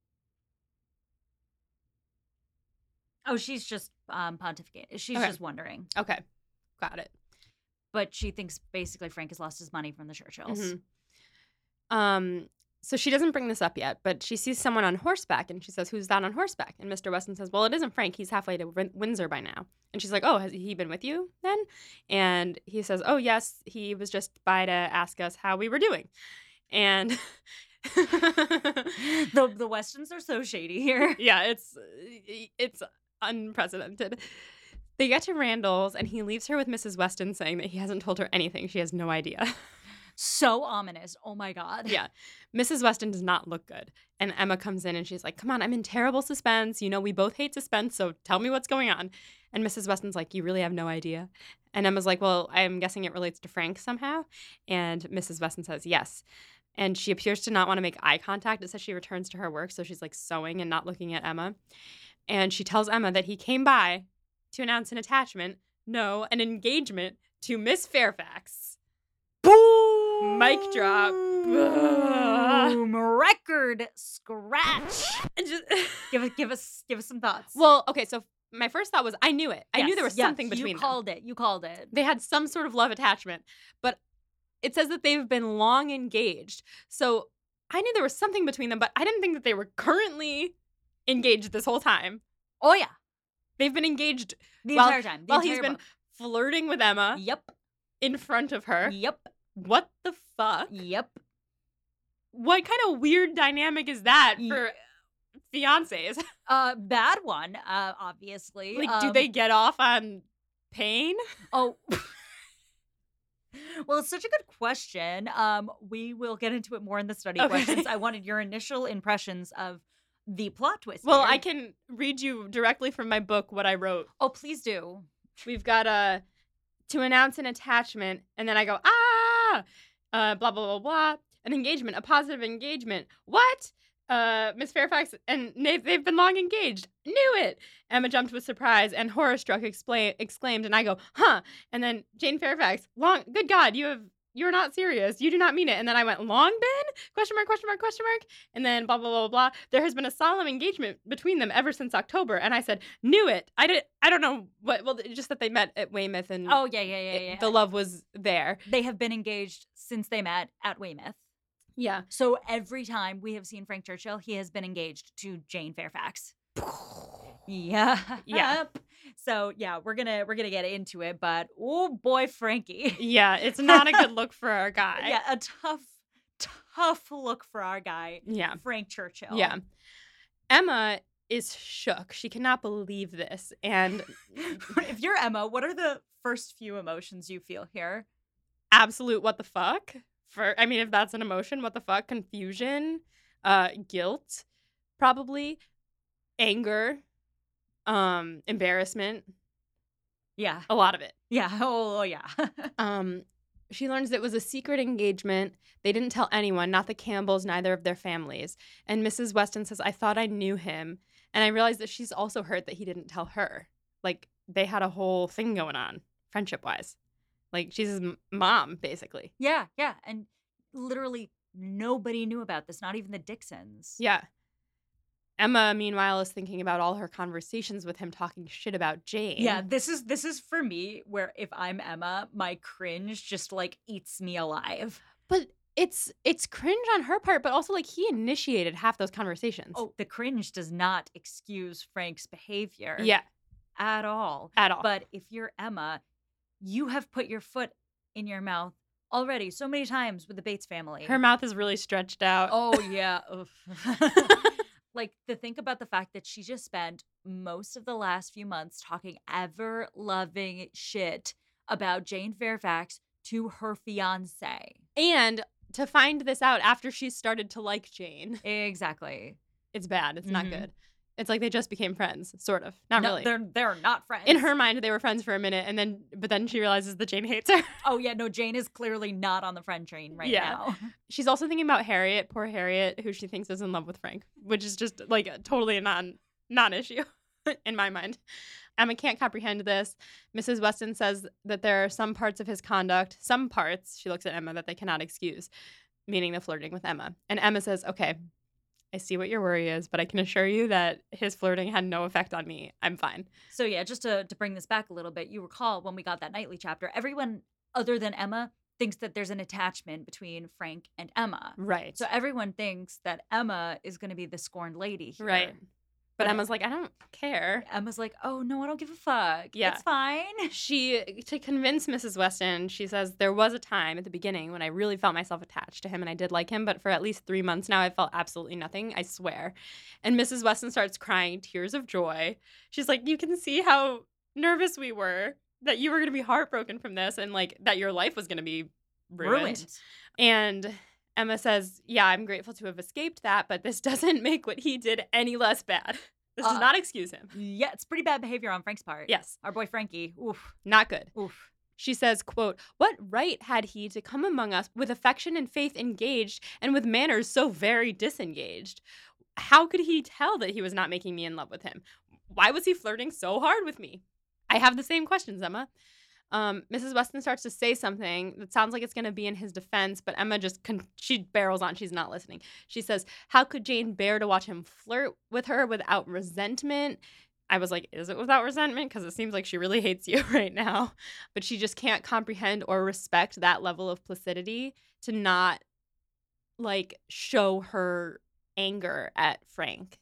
Oh, she's just um, pontificating. She's Okay. just wondering. Okay. Got it. But she thinks basically Frank has lost his money from the Churchills. Mhm. Um, so she doesn't bring this up yet, but she sees someone on horseback and she says, who's that on horseback? And Mister Weston says, well, it isn't Frank. He's halfway to Win- Windsor by now. And she's like, oh, has he been with you then? And he says, oh, yes, he was just by to ask us how we were doing. And the the Westons are so shady here. yeah, it's it's unprecedented. They get to Randall's and he leaves her with Missus Weston saying that he hasn't told her anything. She has no idea. So ominous. Oh my God. Yeah. Missus Weston does not look good. And Emma comes in and she's like, come on, I'm in terrible suspense. You know, we both hate suspense, so tell me what's going on. And Missus Weston's like, you really have no idea? And Emma's like, well, I'm guessing it relates to Frank somehow. And Missus Weston says, yes. And she appears to not want to make eye contact. It says she returns to her work, so she's like sewing and not looking at Emma. And she tells Emma that he came by to announce an attachment, no, an engagement to Miss Fairfax. Boom! Mic drop. Boom! Record scratch. And just- Give us, give us, give us some thoughts. well, okay, so my first thought was I knew it. I knew Yes, there was yes, something between You them. called it. You called it. They had some sort of love attachment, but it says that they've been long engaged. So I knew there was something between them, but I didn't think that they were currently engaged this whole time. Oh yeah, They've been engaged the while, entire time. The while entire he's been book. flirting with Emma Yep. in front of her. Yep. What the fuck? Yep. What kind of weird dynamic is that Ye- for fiancés? Uh, bad one. Uh, obviously. Like, do Um, they get off on pain? Oh. Well, it's such a good question. Um, we will get into it more in the study Okay. questions. I wanted your initial impressions of the plot twist. Well, here. I can read you directly from my book what I wrote. Oh, please do. We've got a to announce an attachment, and then I go, ah, uh, blah, blah, blah, blah. An engagement, a positive engagement. What? Uh, Miss Fairfax and they've, they've been long engaged. Knew it. Emma jumped with surprise and horror-struck expla- exclaimed, and I go, huh. And then Jane Fairfax, long, good God, you have, you're not serious. You do not mean it. And then I went, long been? Question mark, question mark, question mark. And then blah, blah, blah, blah. There has been a solemn engagement between them ever since October. And I said, knew it. I did. I don't know what, well, just that they met at Weymouth and Oh, yeah, yeah, yeah, it- yeah. the love was there. They have been engaged since they met at Weymouth. Yeah. So every time we have seen Frank Churchill, he has been engaged to Jane Fairfax. Yeah. Yeah. So yeah, we're gonna we're gonna get into it, but oh boy, Frankie. Yeah. It's not a good look for our guy. Yeah, a tough, tough look for our guy, Yeah. Frank Churchill. Yeah. Emma is shook. She cannot believe this. And If you're Emma, what are the first few emotions you feel here? absolute what the fuck? For I mean, if that's an emotion, what the fuck? Confusion, uh, guilt, probably, anger, um, embarrassment, Yeah. a lot of it. Yeah. Oh, yeah. Um, she learns it was a secret engagement. They didn't tell anyone, not the Campbells, neither of their families. And Missus Weston says, I thought I knew him. And I realized that she's also hurt that he didn't tell her. Like, they had a whole thing going on, friendship-wise. Like, she's his m- mom, basically. Yeah. Yeah. And literally nobody knew about this, not even the Dixons. Yeah. Emma, meanwhile, is thinking about all her conversations with him talking shit about Jane. Yeah, this is this is for me where if I'm Emma, my cringe just like eats me alive. But it's it's cringe on her part, but also like he initiated half those conversations. Oh, the cringe does not excuse Frank's behavior. Yeah, At all. at all. But if you're Emma, you have put your foot in your mouth already so many times with the Bates family. Her mouth is really stretched out. Oh yeah. Oof. Like to think about the fact that she just spent most of the last few months talking ever loving shit about Jane Fairfax to her fiance. And to find this out after she started to like Jane, Exactly. it's bad. It's not Mhm. good. It's like they just became friends, sort of. Not No, really. They're they're not friends. In her mind, they were friends for a minute, and then but then she realizes that Jane hates her. Oh yeah, no, Jane is clearly not on the friend train right Yeah. now. She's also thinking about Harriet, poor Harriet, who she thinks is in love with Frank, which is just like a totally a non non issue in my mind. Emma can't comprehend this. Missus Weston says that there are some parts of his conduct, some parts, she looks at Emma, that they cannot excuse, meaning the flirting with Emma. And Emma says, okay, I see what your worry is, but I can assure you that his flirting had no effect on me. I'm fine. So yeah, just to, to bring this back a little bit, you recall when we got that Knightley chapter, everyone other than Emma thinks that there's an attachment between Frank and Emma. Right. So everyone thinks that Emma is going to be the scorned lady here. Right. But But- Emma's like, I don't care. Emma's like, oh no, I don't give a fuck. Yeah. It's fine. She, to convince Missus Weston, she says, there was a time at the beginning when I really felt myself attached to him and I did like him, but for at least three months now, I felt absolutely nothing, I swear. And Missus Weston starts crying tears of joy. She's like, you can see how nervous we were that you were going to be heartbroken from this and like that your life was going to be ruined. Ruined. And Emma says, yeah, I'm grateful to have escaped that, but this doesn't make what he did any less bad. This does Uh, not excuse him. Yeah, it's pretty bad behavior on Frank's part. Yes, Our boy Frankie. Oof. not good. Oof. She says, quote, what right had he to come among us with affection and faith engaged and with manners so very disengaged? How could he tell that he was not making me in love with him? Why was he flirting so hard with me? I have the same questions, Emma. Um, Missus Weston starts to say something that sounds like it's going to be in his defense, but Emma just, con- she barrels on. She's not listening. She says, how could Jane bear to watch him flirt with her without resentment? I was like, is it without resentment? Because it seems like she really hates you right now. But she just can't comprehend or respect that level of placidity to not, like, show her anger at Frank.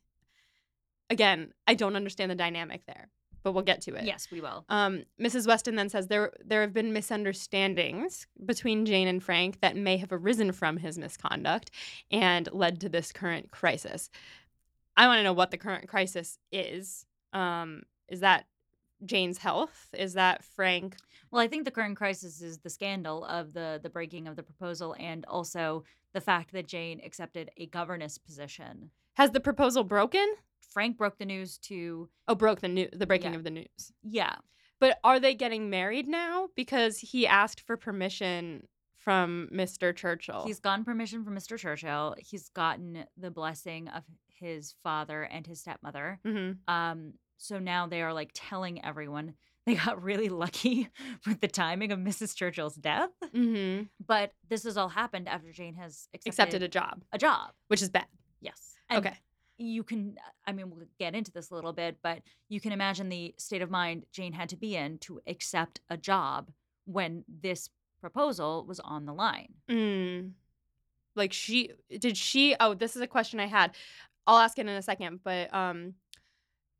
Again, I don't understand the dynamic there, but we'll get to it. Yes, we will. Um, Missus Weston then says there there have been misunderstandings between Jane and Frank that may have arisen from his misconduct and led to this current crisis. I want to know what the current crisis is. Um, is that Jane's health? Is that Frank? Well, I think the current crisis is the scandal of the the breaking of the proposal and also the fact that Jane accepted a governess position. Has the proposal broken? Frank broke the news to, Oh, broke the new the breaking Yeah. of the news. yeah, But are they getting married now? Because he asked for permission from Mister Churchill. he's gotten permission from Mister Churchill. He's gotten the blessing of his father and his stepmother. Mm-hmm. Um, so now they are like telling everyone they got really lucky with the timing of Missus Churchill's death. Mm-hmm. But this has all happened after Jane has accepted, Accepted a job, a job. which is bad. Yes. And Okay. you can, I mean, we'll get into this a little bit, but you can imagine the state of mind Jane had to be in to accept a job when this proposal was on the line. Mm. Like she did she oh, this is a question I had. I'll ask it in a second, but um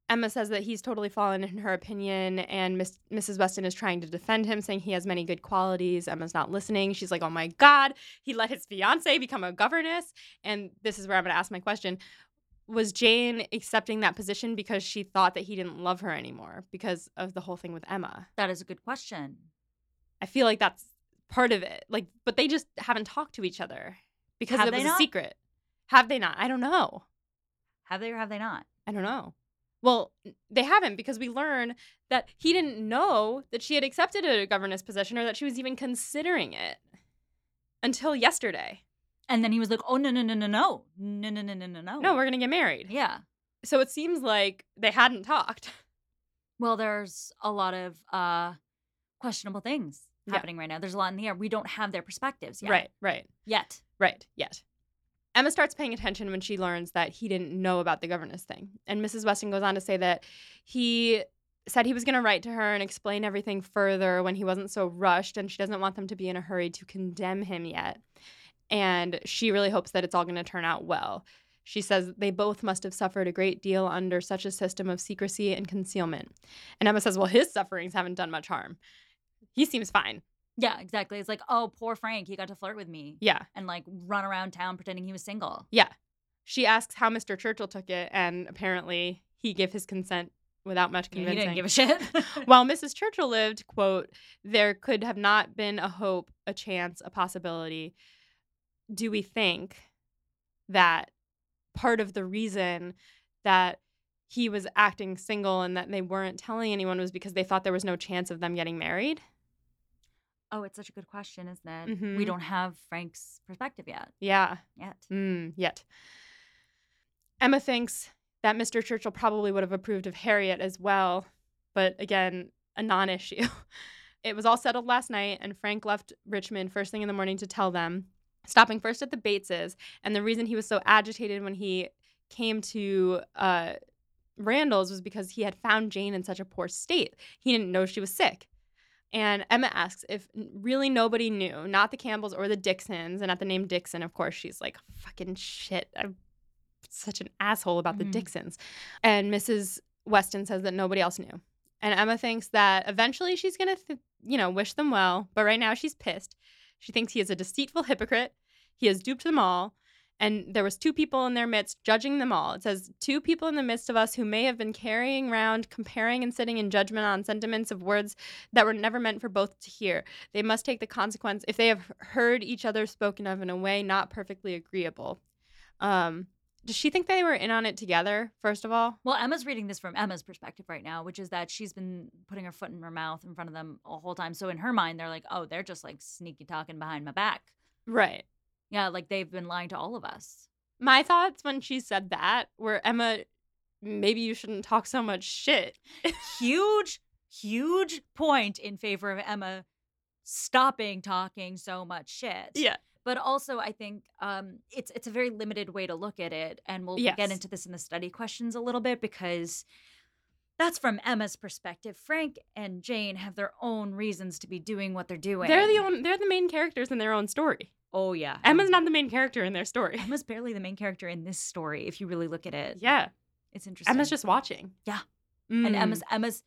Emma says that he's totally fallen in her opinion, and Miss, Missus Weston is trying to defend him, saying he has many good qualities. Emma's not listening. She's like, oh my God, he let his fiance become a governess. And this is where I'm going to ask my question. Was Jane accepting that position because she thought that he didn't love her anymore because of the whole thing with Emma? That is a good question. I feel like that's part of it. Like, but they just haven't talked to each other because Have it they was a not? secret. Have they not? I don't know. Have they or have they not? I don't know. Well, they haven't, because we learn that he didn't know that she had accepted a governess position or that she was even considering it until yesterday. And then he was like, oh, no, no, no, no, no. No, no, no, no, no, no. No, we're going to get married. Yeah. So it seems like they hadn't talked. Well, there's a lot of uh, questionable things Yeah. happening right now. There's a lot in the air. We don't have their perspectives yet. Right, right, Yet. right, yet. Emma starts paying attention when she learns that he didn't know about the governess thing. And Missus Weston goes on to say that he said he was going to write to her and explain everything further when he wasn't so rushed, and she doesn't want them to be in a hurry to condemn him yet. And she really hopes that it's all going to turn out well. She says they both must have suffered a great deal under such a system of secrecy and concealment. And Emma says, well, his sufferings haven't done much harm. He seems fine. Yeah, exactly. It's like, oh, poor Frank. He got to flirt with me. Yeah. And like run around town pretending he was single. Yeah. She asks how Mister Churchill took it, and apparently he gave his consent without much Yeah, he convincing. didn't give a shit. While Missus Churchill lived, quote, there could have not been a hope, a chance, a possibility. Do we think that part of the reason that he was acting single and that they weren't telling anyone was because they thought there was no chance of them getting married? Oh, it's such a good question, isn't it? Mhm. We don't have Frank's perspective yet. Yeah. Yet. Mm, yet. Emma thinks that Mister Churchill probably would have approved of Harriet as well, but again, a non-issue. It was all settled last night, and Frank left Richmond first thing in the morning to tell them, stopping first at the Bateses. And the reason he was so agitated when he came to uh, Randall's was because he had found Jane in such a poor state. He didn't know she was sick. And Emma asks if really nobody knew, not the Campbells or the Dixons. And at the name Dixon, of course, she's like, fucking shit. I'm such an asshole about Mhm. the Dixons. And Missus Weston says that nobody else knew. And Emma thinks that eventually she's going to, th- you know, wish them well. But right now she's pissed. She thinks he is a deceitful hypocrite. He has duped them all. And there was two people in their midst judging them all. It says, two people in the midst of us who may have been carrying around, comparing and sitting in judgment on sentiments of words that were never meant for both to hear. They must take the consequence if they have heard each other spoken of in a way not perfectly agreeable. Um, does she think they were in on it together, first of all? Well, Emma's reading this from Emma's perspective right now, which is that she's been putting her foot in her mouth in front of them the whole time. So in her mind, they're like, oh, they're just like sneaky talking behind my back. Right. Yeah, like they've been lying to all of us. My thoughts when she said that were, Emma, maybe you shouldn't talk so much shit. Huge, huge point in favor of Emma stopping talking so much shit. Yeah. But also, I think um, it's it's a very limited way to look at it. And we'll Yes. get into this in the study questions a little bit because that's from Emma's perspective. Frank and Jane have their own reasons to be doing what they're doing. They're the own, they're the main characters in their own story. Oh, yeah. Emma's not the main character in their story. Emma's barely the main character in this story, if you really look at it. Yeah. It's interesting. Emma's just watching. Yeah. Mm. And Emma's Emma's.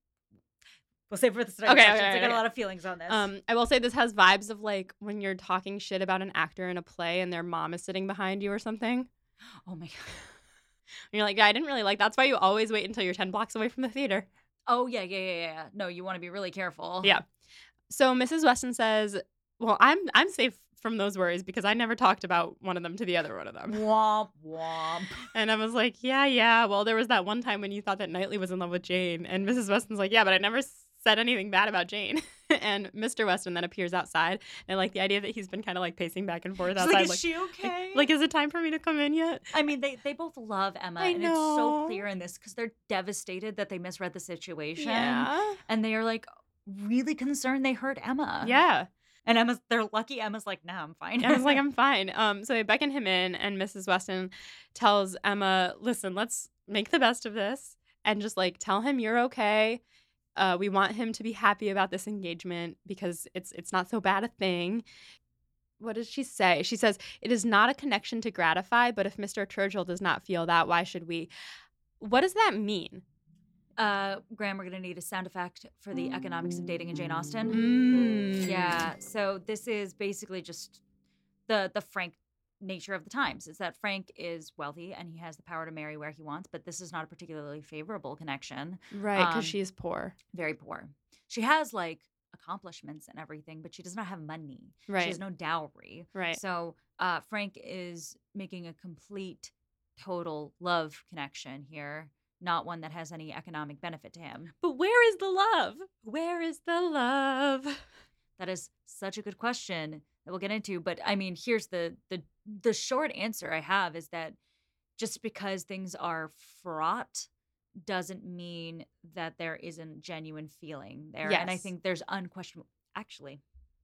We'll save for the study Okay, okay, questions. I got okay. a lot of feelings on this. Um, I will say this has vibes of like when you're talking shit about an actor in a play and their mom is sitting behind you or something. oh my god. And you're like, yeah, I didn't really like. That's why you always wait until you're ten blocks away from the theater. Oh yeah, yeah, yeah, yeah. No, you want to be really careful. Yeah. So Missus Weston says, well, I'm I'm safe from those worries because I never talked about one of them to the other one of them. Womp womp. And I was like, yeah, yeah. Well, there was that one time when you thought that Knightley was in love with Jane. And Missus Weston's like, yeah, but I never said anything bad about Jane. And Mister Weston then appears outside. And I like the idea that he's been kind of like pacing back and forth She's outside. like, is like, she okay? like, is it time for me to come in yet? I mean, they, they both love Emma, I and it's so know. clear in this because they're devastated that they misread the situation. Yeah. And they are like really concerned they hurt Emma. Yeah. And Emma's, they're lucky Emma's like, nah, I'm fine. I was like, I'm fine. Um, so they beckon him in, and Missus Weston tells Emma, listen, let's make the best of this and just like tell him you're okay. Uh, we want him to be happy about this engagement because it's it's not so bad a thing. What does she say? She says, it is not a connection to gratify, but if Mister Churchill does not feel that, why should we? What does that mean? Uh, Graham, we're going to need a sound effect for the economics of dating in Jane Austen. Mm. Yeah, so this is basically just the the Frank nature of the times. Is that Frank is wealthy and he has the power to marry where he wants, but this is not a particularly favorable connection. Right, because Um, she's poor. Very poor. She has like accomplishments and everything, but she does not have money. She Right. has no dowry. Right. So uh, Frank is making a complete, total love connection here, not one that has any economic benefit to him. But where is the love? Where is the love? That is such a good question that we'll get into. But I mean, here's the the the short answer I have is that just because things are fraught doesn't mean that there isn't genuine feeling there. And I Yes. think there's unquestionable. Actually,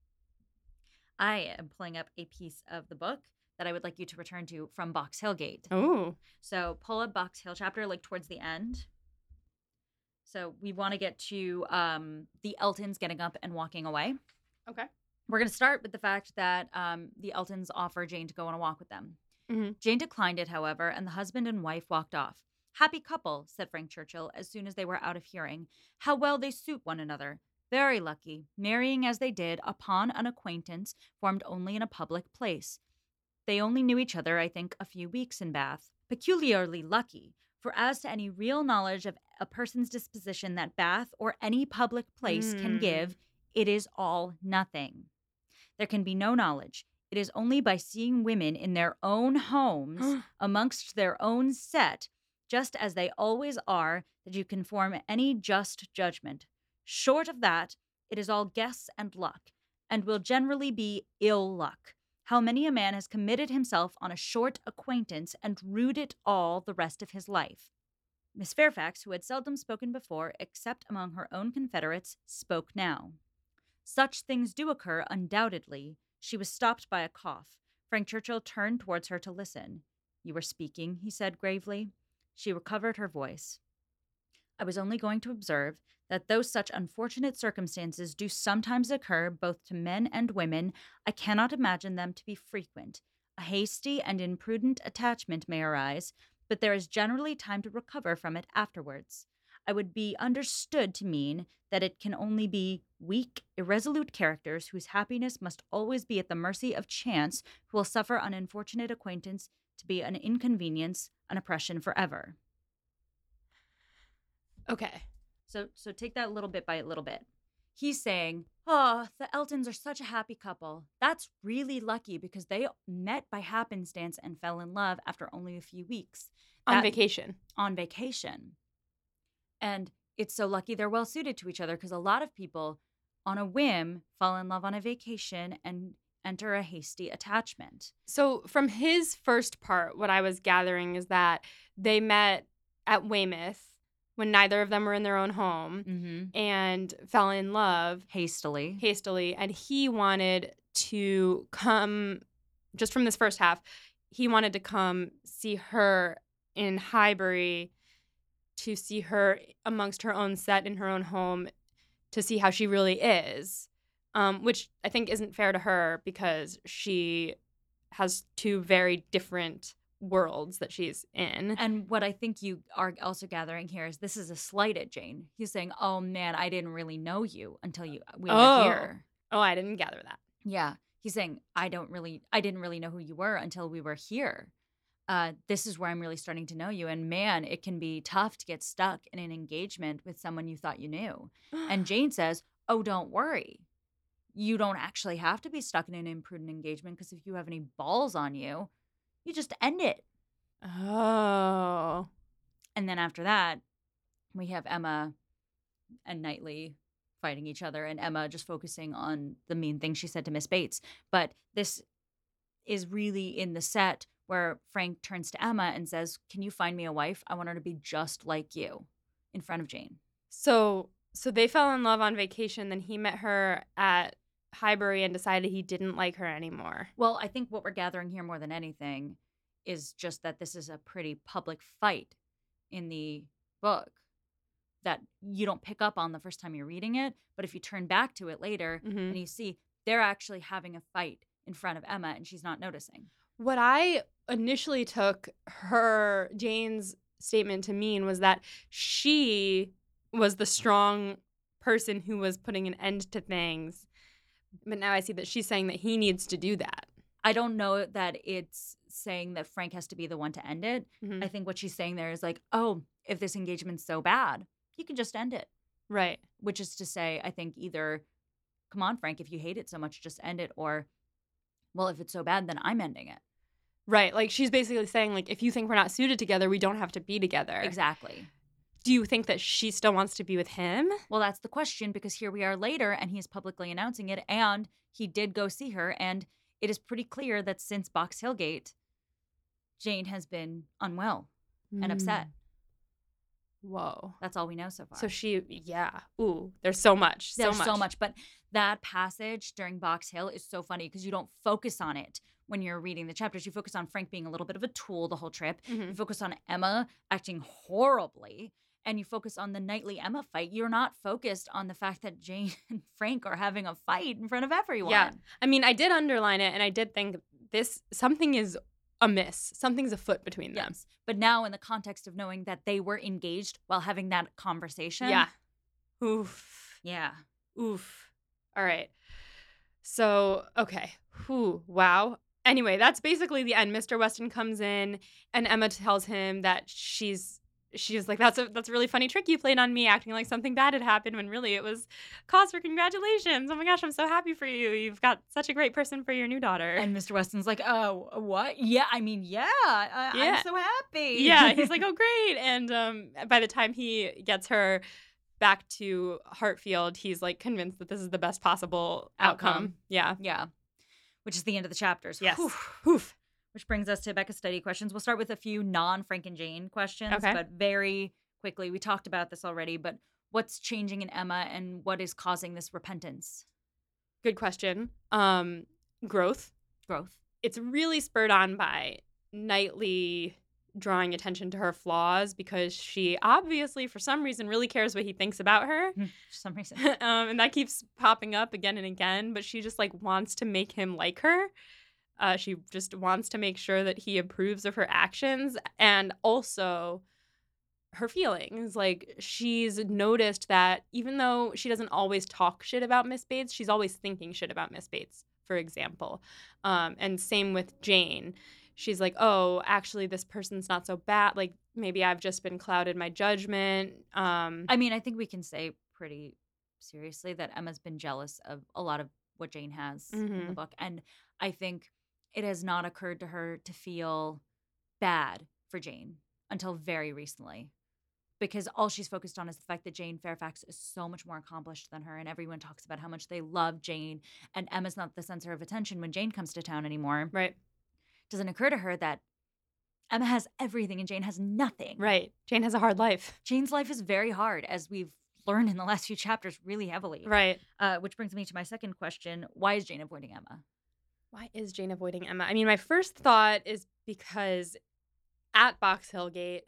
I am pulling up a piece of the book that I would like you to return to from Box Hill Gate. Oh. So pull up Box Hill chapter like towards the end. So we want to get to um, the Eltons getting up and walking away. Okay. We're going to start with the fact that um, the Eltons offer Jane to go on a walk with them. Mhm. Jane declined it, however, and the husband and wife walked off. Happy couple, said Frank Churchill as soon as they were out of hearing. How well they suit one another. Very lucky, marrying as they did upon an acquaintance formed only in a public place. They only knew each other, I think, a few weeks in Bath. Peculiarly lucky, for as to any real knowledge of a person's disposition that Bath or any public place can Mm. give, it is all nothing. There can be no knowledge. It is only by seeing women in their own homes, amongst their own set, just as they always are, that you can form any just judgment. Short of that, it is all guess and luck, and will generally be ill luck. How many a man has committed himself on a short acquaintance and rued it all the rest of his life. Miss Fairfax, who had seldom spoken before, except among her own confederates, spoke now. Such things do occur, undoubtedly. She was stopped by a cough. Frank Churchill turned towards her to listen. You were speaking, he said gravely. She recovered her voice. I was only going to observe that though such unfortunate circumstances do sometimes occur both to men and women, I cannot imagine them to be frequent. A hasty and imprudent attachment may arise, but there is generally time to recover from it afterwards. I would be understood to mean that it can only be weak, irresolute characters whose happiness must always be at the mercy of chance who will suffer an unfortunate acquaintance to be an inconvenience, an oppression forever. Okay. So so take that little bit by little bit. He's saying, oh, the Eltons are such a happy couple. That's really lucky because they met by happenstance and fell in love after only a few weeks. On That- vacation. On vacation. And it's so lucky they're well suited to each other because a lot of people on a whim fall in love on a vacation and enter a hasty attachment. So from his first part, what I was gathering is that they met at Weymouth when neither of them were in their own home Mm-hmm. and fell in love Hastily. hastily. And he wanted to come, just from this first half, he wanted to come see her in Highbury, to see her amongst her own set in her own home, to see how she really is, um, which I think isn't fair to her because she has two very different worlds that she's in. And what I think you are also gathering here is this is a slight at Jane. He's saying, oh man, I didn't really know you until you we Oh. were here. Oh, I didn't gather that. Yeah. He's saying, I don't really, I didn't really know who you were until we were here. Uh, this is where I'm really starting to know you. And man, it can be tough to get stuck in an engagement with someone you thought you knew. And Jane says, oh, don't worry. You don't actually have to be stuck in an imprudent engagement because if you have any balls on you, you just end it. Oh. And then after that, we have Emma and Knightley fighting each other and Emma just focusing on the mean thing she said to Miss Bates. But this is really in the set where Frank turns to Emma and says, can you find me a wife? I want her to be just like you, in front of Jane. So so they fell in love on vacation, then he met her at Highbury and decided he didn't like her anymore. Well, I think what we're gathering here more than anything is just that this is a pretty public fight in the book that you don't pick up on the first time you're reading it. But if you turn back to it later Mhm. and you see they're actually having a fight in front of Emma and she's not noticing. What I initially took her, Jane's statement to mean was that she was the strong person who was putting an end to things. But now I see that she's saying that he needs to do that. I don't know that it's saying that Frank has to be the one to end it. Mhm. I think what she's saying there is like, oh, if this engagement's so bad, you can just end it. Right. Which is to say, I think either, come on, Frank, if you hate it so much, just end it. Or, well, if it's so bad, then I'm ending it. Right. Like, she's basically saying, like, if you think we're not suited together, we don't have to be together. Exactly. Do you think that she still wants to be with him? Well, that's the question, because here we are later and he's publicly announcing it, and he did go see her, and it is pretty clear that since Box Hill Gate, Jane has been unwell and upset. Whoa. That's all we know so far. So she, yeah. Ooh, there's so much. So There's much. so much. But that passage during Box Hill is so funny because you don't focus on it when you're reading the chapters. You focus on Frank being a little bit of a tool the whole trip. Mhm. You focus on Emma acting horribly. And you focus on the Knightley Emma fight. You're not focused on the fact that Jane and Frank are having a fight in front of everyone. Yeah. I mean, I did underline it, and I did think this, something is amiss. Something's afoot between them. Yes. But now in the context of knowing that they were engaged while having that conversation. Yeah. Oof. Yeah. Oof. All right. So, okay. Whew. Wow. Anyway, that's basically the end. Mister Weston comes in, and Emma tells him that she's she's like, that's a that's a really funny trick you played on me, acting like something bad had happened when really it was cause for congratulations. Oh my gosh, I'm so happy for you. You've got such a great person for your new daughter. And Mister Weston's like, oh, what? Yeah, I mean, yeah, I, Yeah. I'm so happy. Yeah, he's like, oh, great. And um, by the time he gets her back to Hartfield, he's like convinced that this is the best possible outcome. Outcome. Yeah. Yeah. Which is the end of the chapters. Yes. Whew. Oof. Which brings us to Becca's study questions. We'll start with a few non-Frank and Jane questions, Okay. but very quickly. We talked about this already, but what's changing in Emma and what is causing this repentance? Good question. Um, growth. Growth. It's really spurred on by Knightley drawing attention to her flaws because she obviously, for some reason, really cares what he thinks about her. For some reason. um, and that keeps popping up again and again, but she just like wants to make him like her. Uh, she just wants to make sure that he approves of her actions and also her feelings. Like, she's noticed that even though she doesn't always talk shit about Miss Bates, she's always thinking shit about Miss Bates, for example. Um, and same with Jane. She's like, oh, actually, this person's not so bad. Like, maybe I've just been clouded my judgment. Um, I mean, I think we can say pretty seriously that Emma's been jealous of a lot of what Jane has in the Mhm. book. And I think it has not occurred to her to feel bad for Jane until very recently. Because all she's focused on is the fact that Jane Fairfax is so much more accomplished than her. And everyone talks about how much they love Jane. And Emma's not the center of attention when Jane comes to town anymore. right. Doesn't occur to her that Emma has everything and Jane has nothing. Right. Jane has a hard life. Jane's life is very hard, as we've learned in the last few chapters really heavily. Right. Uh, which brings me to my second question. Why is Jane avoiding Emma? Why is Jane avoiding Emma? I mean, my first thought is because at Box Hill Gate,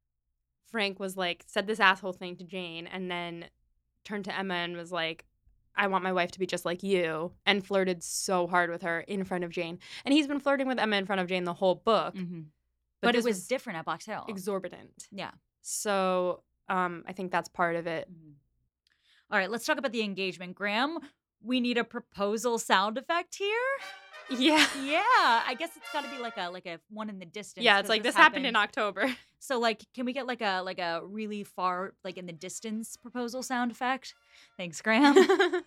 Frank was like, said this asshole thing to Jane and then turned to Emma and was like, I want my wife to be just like you, and flirted so hard with her in front of Jane. And he's been flirting with Emma in front of Jane the whole book. Mm-hmm. But, But, this it was, different at Box Hill. exorbitant. yeah. So um, I think that's part of it. Mhm. All right, let's talk about the engagement. Graham, we need a proposal sound effect here. Yeah. Yeah, I guess it's got to be like a like a one in the distance. Yeah, it's 'cause like this happened in October. So like, can we get like a like a really far like in the distance proposal sound effect? Thanks, Graham.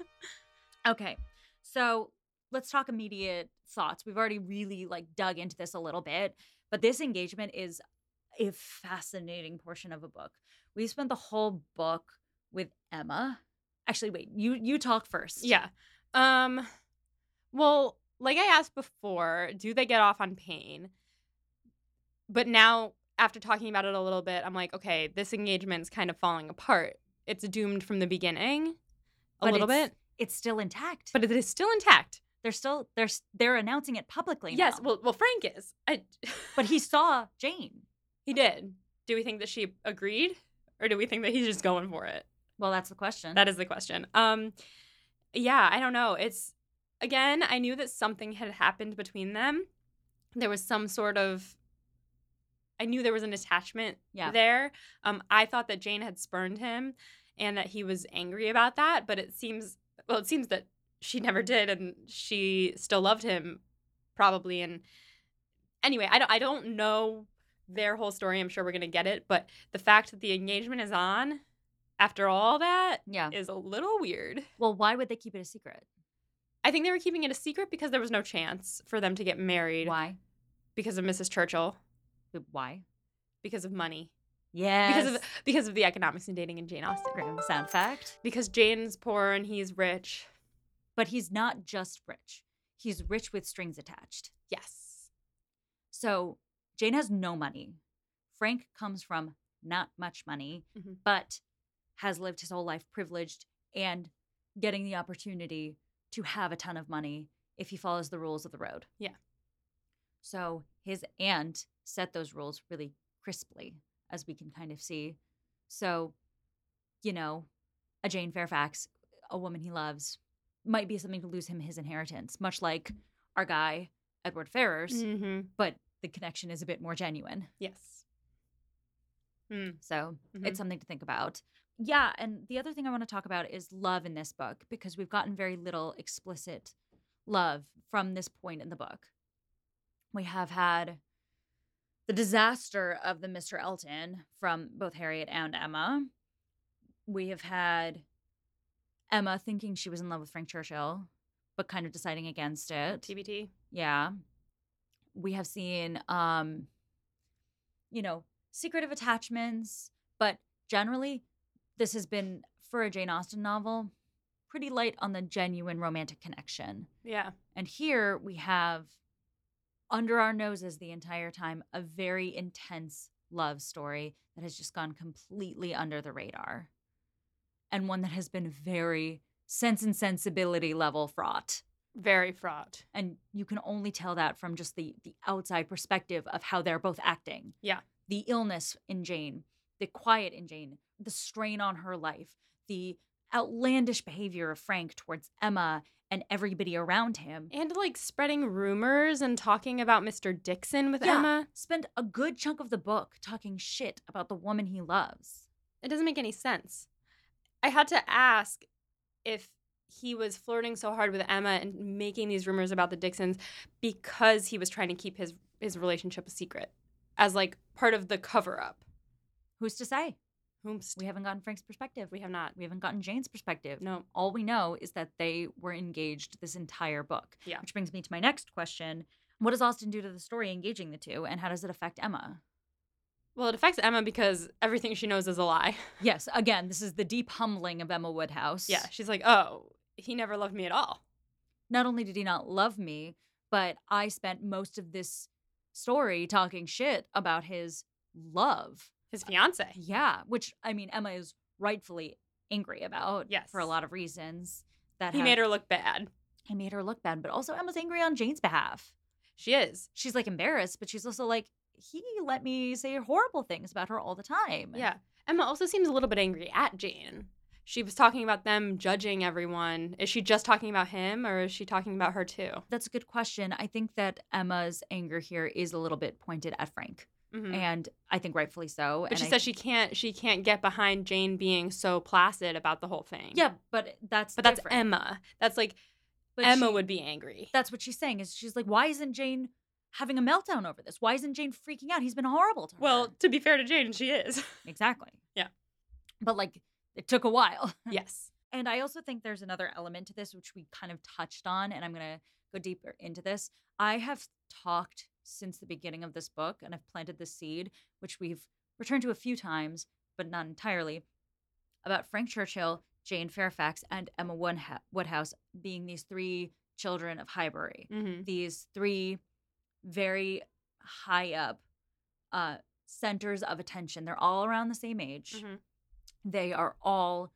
Okay, so let's talk immediate thoughts. We've already really like dug into this a little bit, but this engagement is a fascinating portion of a book. We spent the whole book with Emma. Actually, wait, you you talk first. Yeah. Um well, like I asked before, do they get off on pain? But now after talking about it a little bit, I'm like, okay, this engagement's kind of falling apart. It's doomed from the beginning a But little it's- bit, It's still intact. but it is still intact. they're still they're s- they're announcing it publicly Yes, now. well well Frank is. I, But he saw Jane. he did. Do we think that she agreed or do we think that he's just going for it? Well, that's the question. That is the question. Um, yeah, I don't know. It's again, I knew that something had happened between them. There was some sort of, I knew there was an attachment Yeah. there. Um, I thought that Jane had spurned him, and that he was angry about that. But it seems, well, it seems that she never did, and she still loved him, probably. And anyway, I don't, I don't know their whole story. I'm sure we're gonna get it, but the fact that the engagement is on after all that Yeah. is a little weird. Well, why would they keep it a secret? I think they were keeping it a secret because there was no chance for them to get married. Why? Because of Missus Churchill. Why? Because of money. Yes. Because of because of the economics in dating in Jane Austen. Random sound fact. Because Jane's poor and he's rich. But he's not just rich. He's rich with strings attached. Yes. So Jane has no money. Frank comes from not much money, Mhm. but has lived his whole life privileged and getting the opportunity to have a ton of money if he follows the rules of the road. Yeah. So his aunt set those rules really crisply, as we can kind of see. So, you know, a Jane Fairfax, a woman he loves, might be something to lose him his inheritance, much like our guy, Edward Ferrars, Mm-hmm. but the connection is a bit more genuine. Yes. Mm. So Mhm. it's something to think about. Yeah, and the other thing I want to talk about is love in this book, because we've gotten very little explicit love from this point in the book. We have had the disaster of the Mister Elton from both Harriet and Emma. We have had Emma thinking she was in love with Frank Churchill, but kind of deciding against it. T B T. Yeah. We have seen, um, you know, secretive attachments, but generally, this has been, for a Jane Austen novel, pretty light on the genuine romantic connection. Yeah. And here we have, under our noses the entire time, a very intense love story that has just gone completely under the radar. And one that has been very Sense and Sensibility level fraught. Very fraught. And you can only tell that from just the the outside perspective of how they're both acting. Yeah. The illness in Jane, the quiet in Jane, the strain on her life, the outlandish behavior of Frank towards Emma and everybody around him. And like spreading rumors and talking about Mister Dixon with Yeah. Emma. Spend a good chunk of the book talking shit about the woman he loves. It doesn't make any sense. I had to ask if he was flirting so hard with Emma and making these rumors about the Dixons because he was trying to keep his his relationship a secret as like part of the cover up. Who's to say? Whomst. We haven't gotten Frank's perspective. We have not. We haven't gotten Jane's perspective. No. All we know is that they were engaged this entire book. Yeah. Which brings me to my next question. What does Austen do to the story engaging the two, and how does it affect Emma? Well, it affects Emma because everything she knows is a lie. Yes, again, this is the deep humbling of Emma Woodhouse. Yeah, she's like, oh, he never loved me at all. Not only did he not love me, but I spent most of this story talking shit about his love. His fiance. Yeah, which, I mean, Emma is rightfully angry about. Yes. For a lot of reasons. That He have- made her look bad. He made her look bad, but also Emma's angry on Jane's behalf. She is. She's like embarrassed, but she's also like, he let me say horrible things about her all the time. Yeah. Emma also seems a little bit angry at Jane. She was talking about them judging everyone. Is she just talking about him or is she talking about her too? That's a good question. I think that Emma's anger here is a little bit pointed at Frank. Mhm. And I think rightfully so. But and she I- says she can't she can't get behind Jane being so placid about the whole thing. Yeah, but that's But that's different. Emma. That's like But Emma she- would be angry. That's what she's saying. Is she's like, why isn't Jane having a meltdown over this? Why isn't Jane freaking out? He's been horrible to her. Well, to be fair to Jane, she is. exactly. Yeah. But like, it took a while. Yes. And I also think there's another element to this, which we kind of touched on, and I'm going to go deeper into this. I have talked since the beginning of this book, and I've planted this seed, which we've returned to a few times, but not entirely, about Frank Churchill, Jane Fairfax, and Emma Woodha- Woodhouse being these three children of Highbury. Mm-hmm. These three very high up uh, centers of attention. They're all around the same age. Mm-hmm. They are all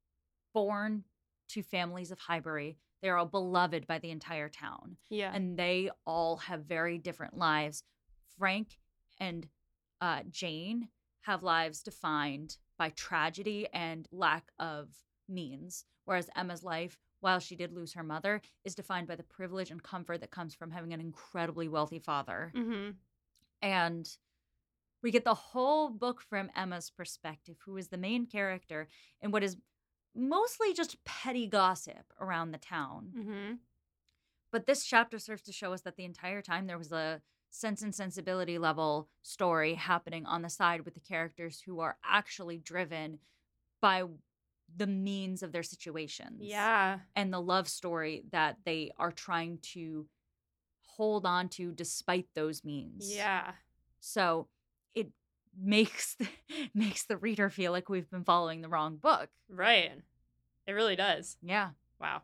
born to families of Highbury. They are all beloved by the entire town. Yeah. And they all have very different lives. Frank and uh, Jane have lives defined by tragedy and lack of means, whereas Emma's life, while she did lose her mother, is defined by the privilege and comfort that comes from having an incredibly wealthy father. mm-hmm. And We get the whole book from Emma's perspective, who is the main character in what is mostly just petty gossip around the town. Mm-hmm. But this chapter serves to show us that the entire time there was a Sense and Sensibility level story happening on the side with the characters who are actually driven by the means of their situations. Yeah. And the love story that they are trying to hold on to despite those means. Yeah. So it makes the, makes the reader feel like we've been following the wrong book. Right. It really does. Yeah. Wow.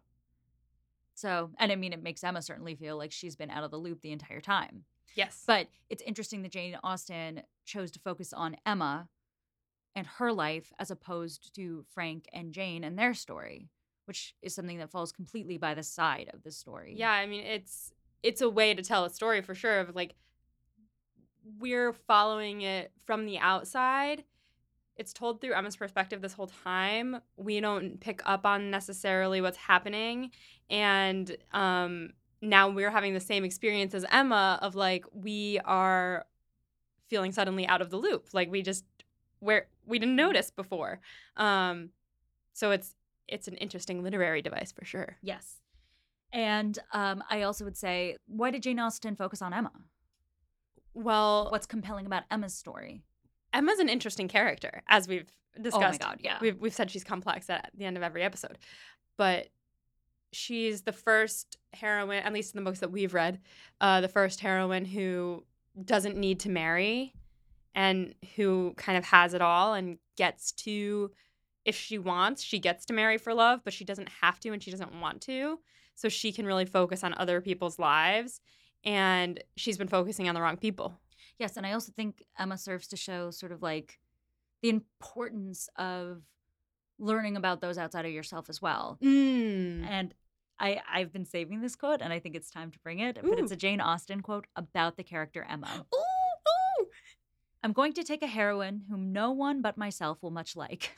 So, and I mean, it makes Emma certainly feel like she's been out of the loop the entire time. Yes. But it's interesting that Jane Austen chose to focus on Emma and her life as opposed to Frank and Jane and their story, which is something that falls completely by the side of the story. Yeah, I mean, it's it's a way to tell a story for sure of like we're following it from the outside. It's told through Emma's perspective this whole time. We don't pick up on necessarily what's happening. And um, now we're having the same experience as Emma of like, we are feeling suddenly out of the loop. Like we just, where we didn't notice before. Um, so it's, it's an interesting literary device for sure. Yes. And um, I also would say, why did Jane Austen focus on Emma? Well, What's compelling about Emma's story? Emma's an interesting character, as we've discussed. Oh my God, yeah. We've, we've said she's complex at the end of every episode. But she's the first heroine, at least in the books that we've read, uh, the first heroine who doesn't need to marry and who kind of has it all and gets to, if she wants, she gets to marry for love, but she doesn't have to and she doesn't want to. So she can really focus on other people's lives. And she's been focusing on the wrong people. Yes, and I also think Emma serves to show sort of like the importance of learning about those outside of yourself as well. Mm. And I, I've been saving this quote, and I think it's time to bring it. But Ooh. it's a Jane Austen quote about the character Emma. Ooh, ooh. I'm going to take a heroine whom no one but myself will much like.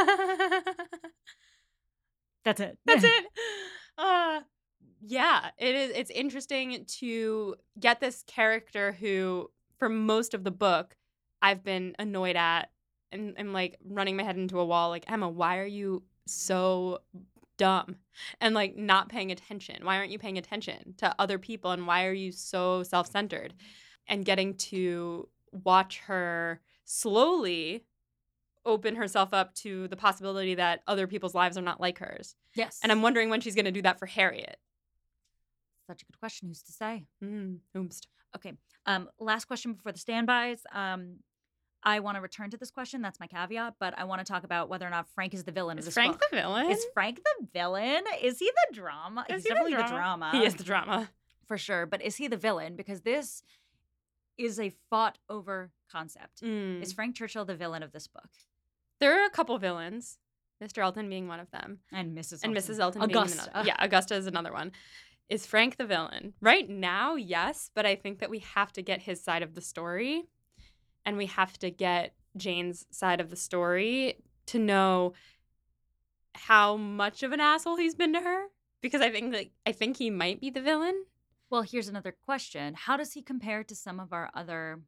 That's it. That's it. Uh, yeah, it is. It's interesting to get this character who, for most of the book, I've been annoyed at and, and like running my head into a wall. Like, Emma, why are you so dumb and like not paying attention? Why aren't you paying attention to other people? And why are you so self-centered? And getting to watch her slowly open herself up to the possibility that other people's lives are not like hers. Yes. And I'm wondering when she's going to do that for Harriet. Such a good question. Who's to say? Mm, oomst. Okay. Um, last question before the standbys. Um, I want to return to this question. That's my caveat. But I want to talk about whether or not Frank is the villain of Is this Frank book. the villain? Is Frank the villain? Is he the drama? Is He's he the definitely the drama? drama. He is the drama. For sure. But is he the villain? Because this is a fought over concept. Mm. Is Frank Churchill the villain of this book? There are a couple villains, Mister Elton being one of them. And Missus And Elton. Missus Elton Augusta. being another. Yeah, Augusta is another one. Is Frank the villain? Right now, yes, but I think that we have to get his side of the story and we have to get Jane's side of the story to know how much of an asshole he's been to her, because I think that I think he might be the villain. Well, here's another question. How does he compare to some of our other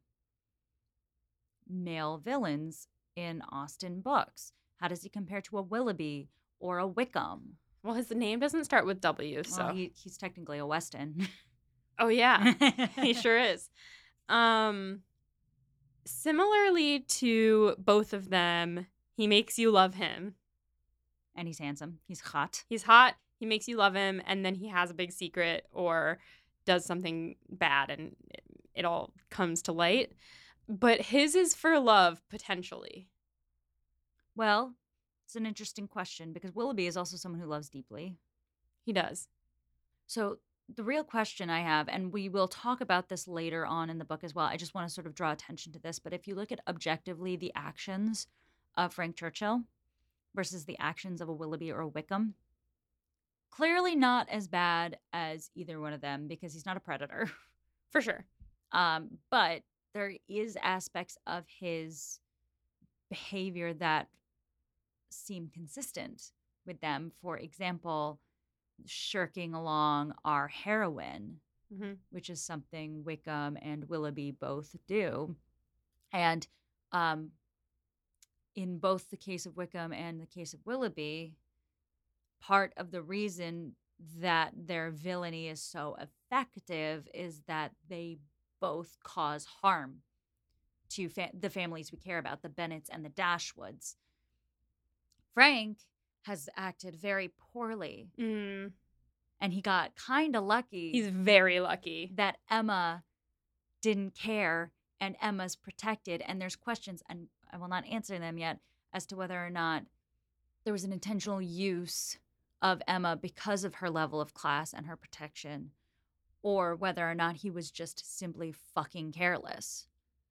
male villains in Austen books? How does he compare to a Willoughby or a Wickham? Well, his name doesn't start with W, so. Well, he, he's technically a Weston. Oh yeah, he sure is. Um, similarly to both of them, he makes you love him. And he's handsome. He's hot. He's hot. He makes you love him, and then he has a big secret or does something bad, and it, it all comes to light. But his is for love, potentially. Well, it's an interesting question because Willoughby is also someone who loves deeply. He does. So the real question I have, and we will talk about this later on in the book as well, I just want to sort of draw attention to this, but if you look at objectively the actions of Frank Churchill versus the actions of a Willoughby or a Wickham, clearly not as bad as either one of them because he's not a predator. For sure. Um, but there is aspects of his behavior that seem consistent with them. For example, shirking along our heroine, Mm-hmm. which is something Wickham and Willoughby both do. And um, in both the case of Wickham and the case of Willoughby, part of the reason that their villainy is so effective is that they both cause harm to fa- the families we care about, the Bennets and the Dashwoods. Frank has acted very poorly, Mm, and he got kind of lucky he's very lucky. that Emma didn't care and Emma's protected. And there's questions, and I will not answer them yet, as to whether or not there was an intentional use of Emma because of her level of class and her protection, or whether or not he was just simply fucking careless.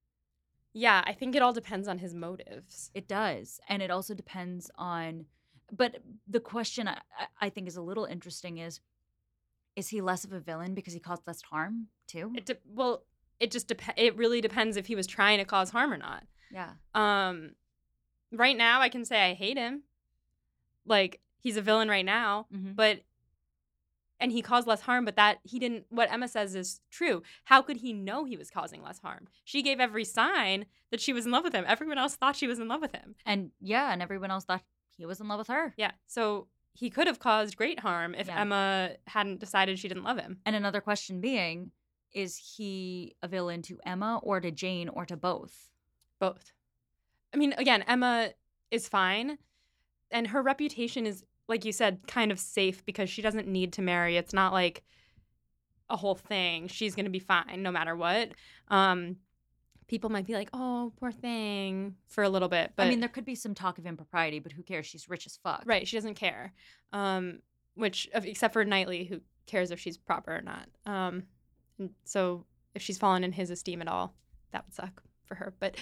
Yeah, I think it all depends on his motives. It does. And it also depends on, but the question I, I think is a little interesting is, is he less of a villain because he caused less harm too? It de- well, it just dep- it really depends if he was trying to cause harm or not. Yeah. Um, right now I can say I hate him. Like, he's a villain right now, Mhm. but and he caused less harm, but that he didn't, what Emma says is true. How could he know he was causing less harm? She gave every sign that she was in love with him. Everyone else thought she was in love with him. And yeah, and everyone else thought he was in love with her. Yeah. So he could have caused great harm if Yeah. Emma hadn't decided she didn't love him. And another question being, is he a villain to Emma or to Jane or to both? Both. I mean, again, Emma is fine. And her reputation is, like you said, kind of safe because she doesn't need to marry. It's not like a whole thing. She's going to be fine no matter what. Um, people might be like, oh, poor thing, for a little bit. But I mean, there could be some talk of impropriety, but who cares? She's rich as fuck. right, she doesn't care. Um, which, except for Knightley, who cares if she's proper or not. Um, and so if she's fallen in his esteem at all, that would suck for her. But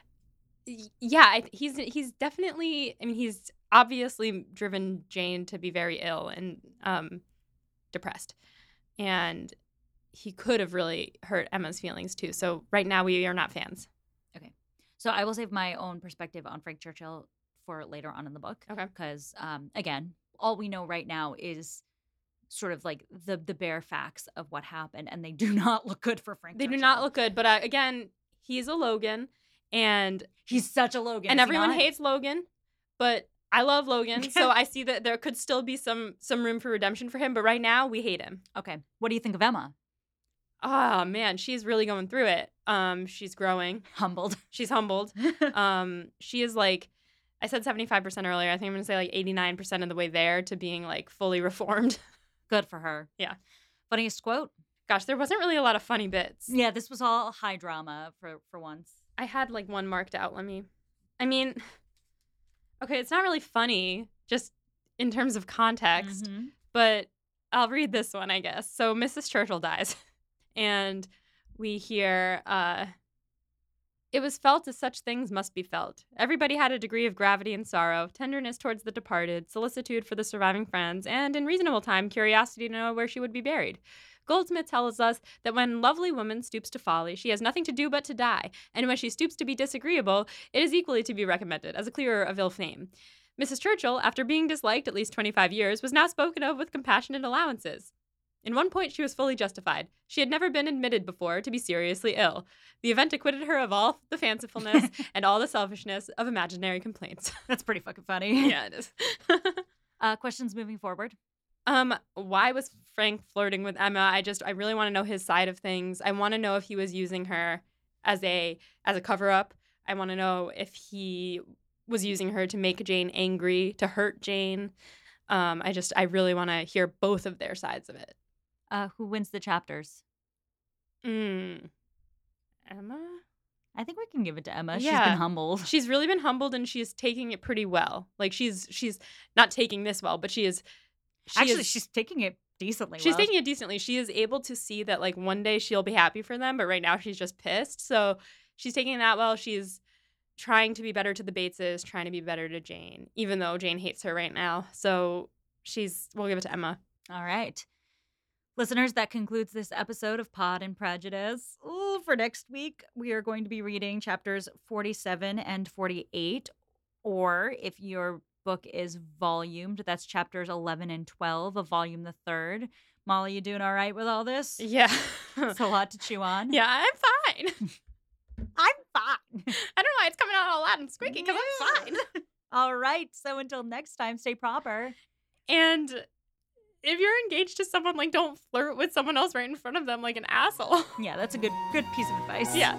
y- yeah, I, he's he's definitely. I mean, he's obviously driven Jane to be very ill and um, depressed, and he could have really hurt Emma's feelings too. So right now we are not fans. So I will save my own perspective on Frank Churchill for later on in the book. Okay. Because, um, again, all we know right now is sort of like the the bare facts of what happened, and they do not look good for Frank They Churchill. do not look good, but uh, again, he's a Logan, and He's such a Logan. and is he everyone not? hates Logan, but I love Logan, so I see that there could still be some some room for redemption for him. But right now, we hate him. Okay. What do you think of Emma? Oh man, she's really going through it. Um, she's growing. Humbled. She's humbled. Um, she is like, I said seventy-five percent earlier. I think I'm gonna say like eighty-nine percent of the way there to being like fully reformed. Good for her. Yeah. Funniest quote? Gosh, there wasn't really a lot of funny bits. Yeah, this was all high drama for, for once. I had like one marked out. Let me, I mean, okay, it's not really funny just in terms of context, Mhm. but I'll read this one, I guess. So Missus Churchill dies, and we hear, uh, it was felt as such things must be felt. Everybody had a degree of gravity and sorrow, tenderness towards the departed, solicitude for the surviving friends, and in reasonable time, curiosity to know where she would be buried. Goldsmith tells us that when lovely woman stoops to folly, she has nothing to do but to die, and when she stoops to be disagreeable, it is equally to be recommended as a clearer of ill fame. Missus Churchill, after being disliked at least twenty-five years, was now spoken of with compassionate allowances. In one point, she was fully justified. She had never been admitted before to be seriously ill. The event acquitted her of all the fancifulness and all the selfishness of imaginary complaints. That's pretty fucking funny. Yeah, it is. Uh, questions moving forward? um, why was Frank flirting with Emma? I just, I really want to know his side of things. I want to know if he was using her as a as a cover up. I want to know if he was using her to make Jane angry, to hurt Jane. Um, I just, I really want to hear both of their sides of it. Uh, who wins the chapters? Mm. Emma? I think we can give it to Emma. She's Yeah. been humbled. She's really been humbled, and she's taking it pretty well. Like she's she's not taking this well, but she is. She Actually, is, she's taking it decently she's well. taking it decently. She is able to see that like one day she'll be happy for them, but right now she's just pissed. So she's taking that well. She's trying to be better to the Bateses, trying to be better to Jane, even though Jane hates her right now. So she's. We'll give it to Emma. All right. Listeners, that concludes this episode of Pod and Prejudice. Ooh, for next week, we are going to be reading chapters forty-seven and forty-eight. Or if your book is volumed, that's chapters eleven and twelve of volume the third. Molly, you doing all right with all this? Yeah. It's a lot to chew on. Yeah, I'm fine. I'm fine. I don't know why it's coming out all loud and squeaky because I'm fine. All right. So until next time, stay proper. And if you're engaged to someone, like, don't flirt with someone else right in front of them like an asshole. Yeah, that's a good good piece of advice. Yeah.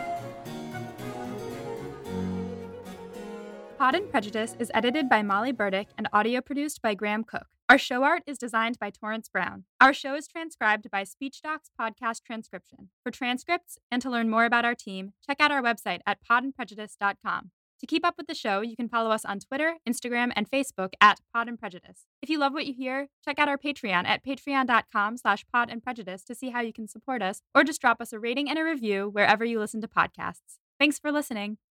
Pod and Prejudice is edited by Molly Burdick and audio produced by Graham Cook. Our show art is designed by Torrance Brown. Our show is transcribed by SpeechDocs Podcast Transcription. For transcripts and to learn more about our team, check out our website at pod and prejudice dot com. To keep up with the show, you can follow us on Twitter, Instagram, and Facebook at Pod and Prejudice. If you love what you hear, check out our Patreon at patreon.com slash pod and prejudice to see how you can support us, or just drop us a rating and a review wherever you listen to podcasts. Thanks for listening.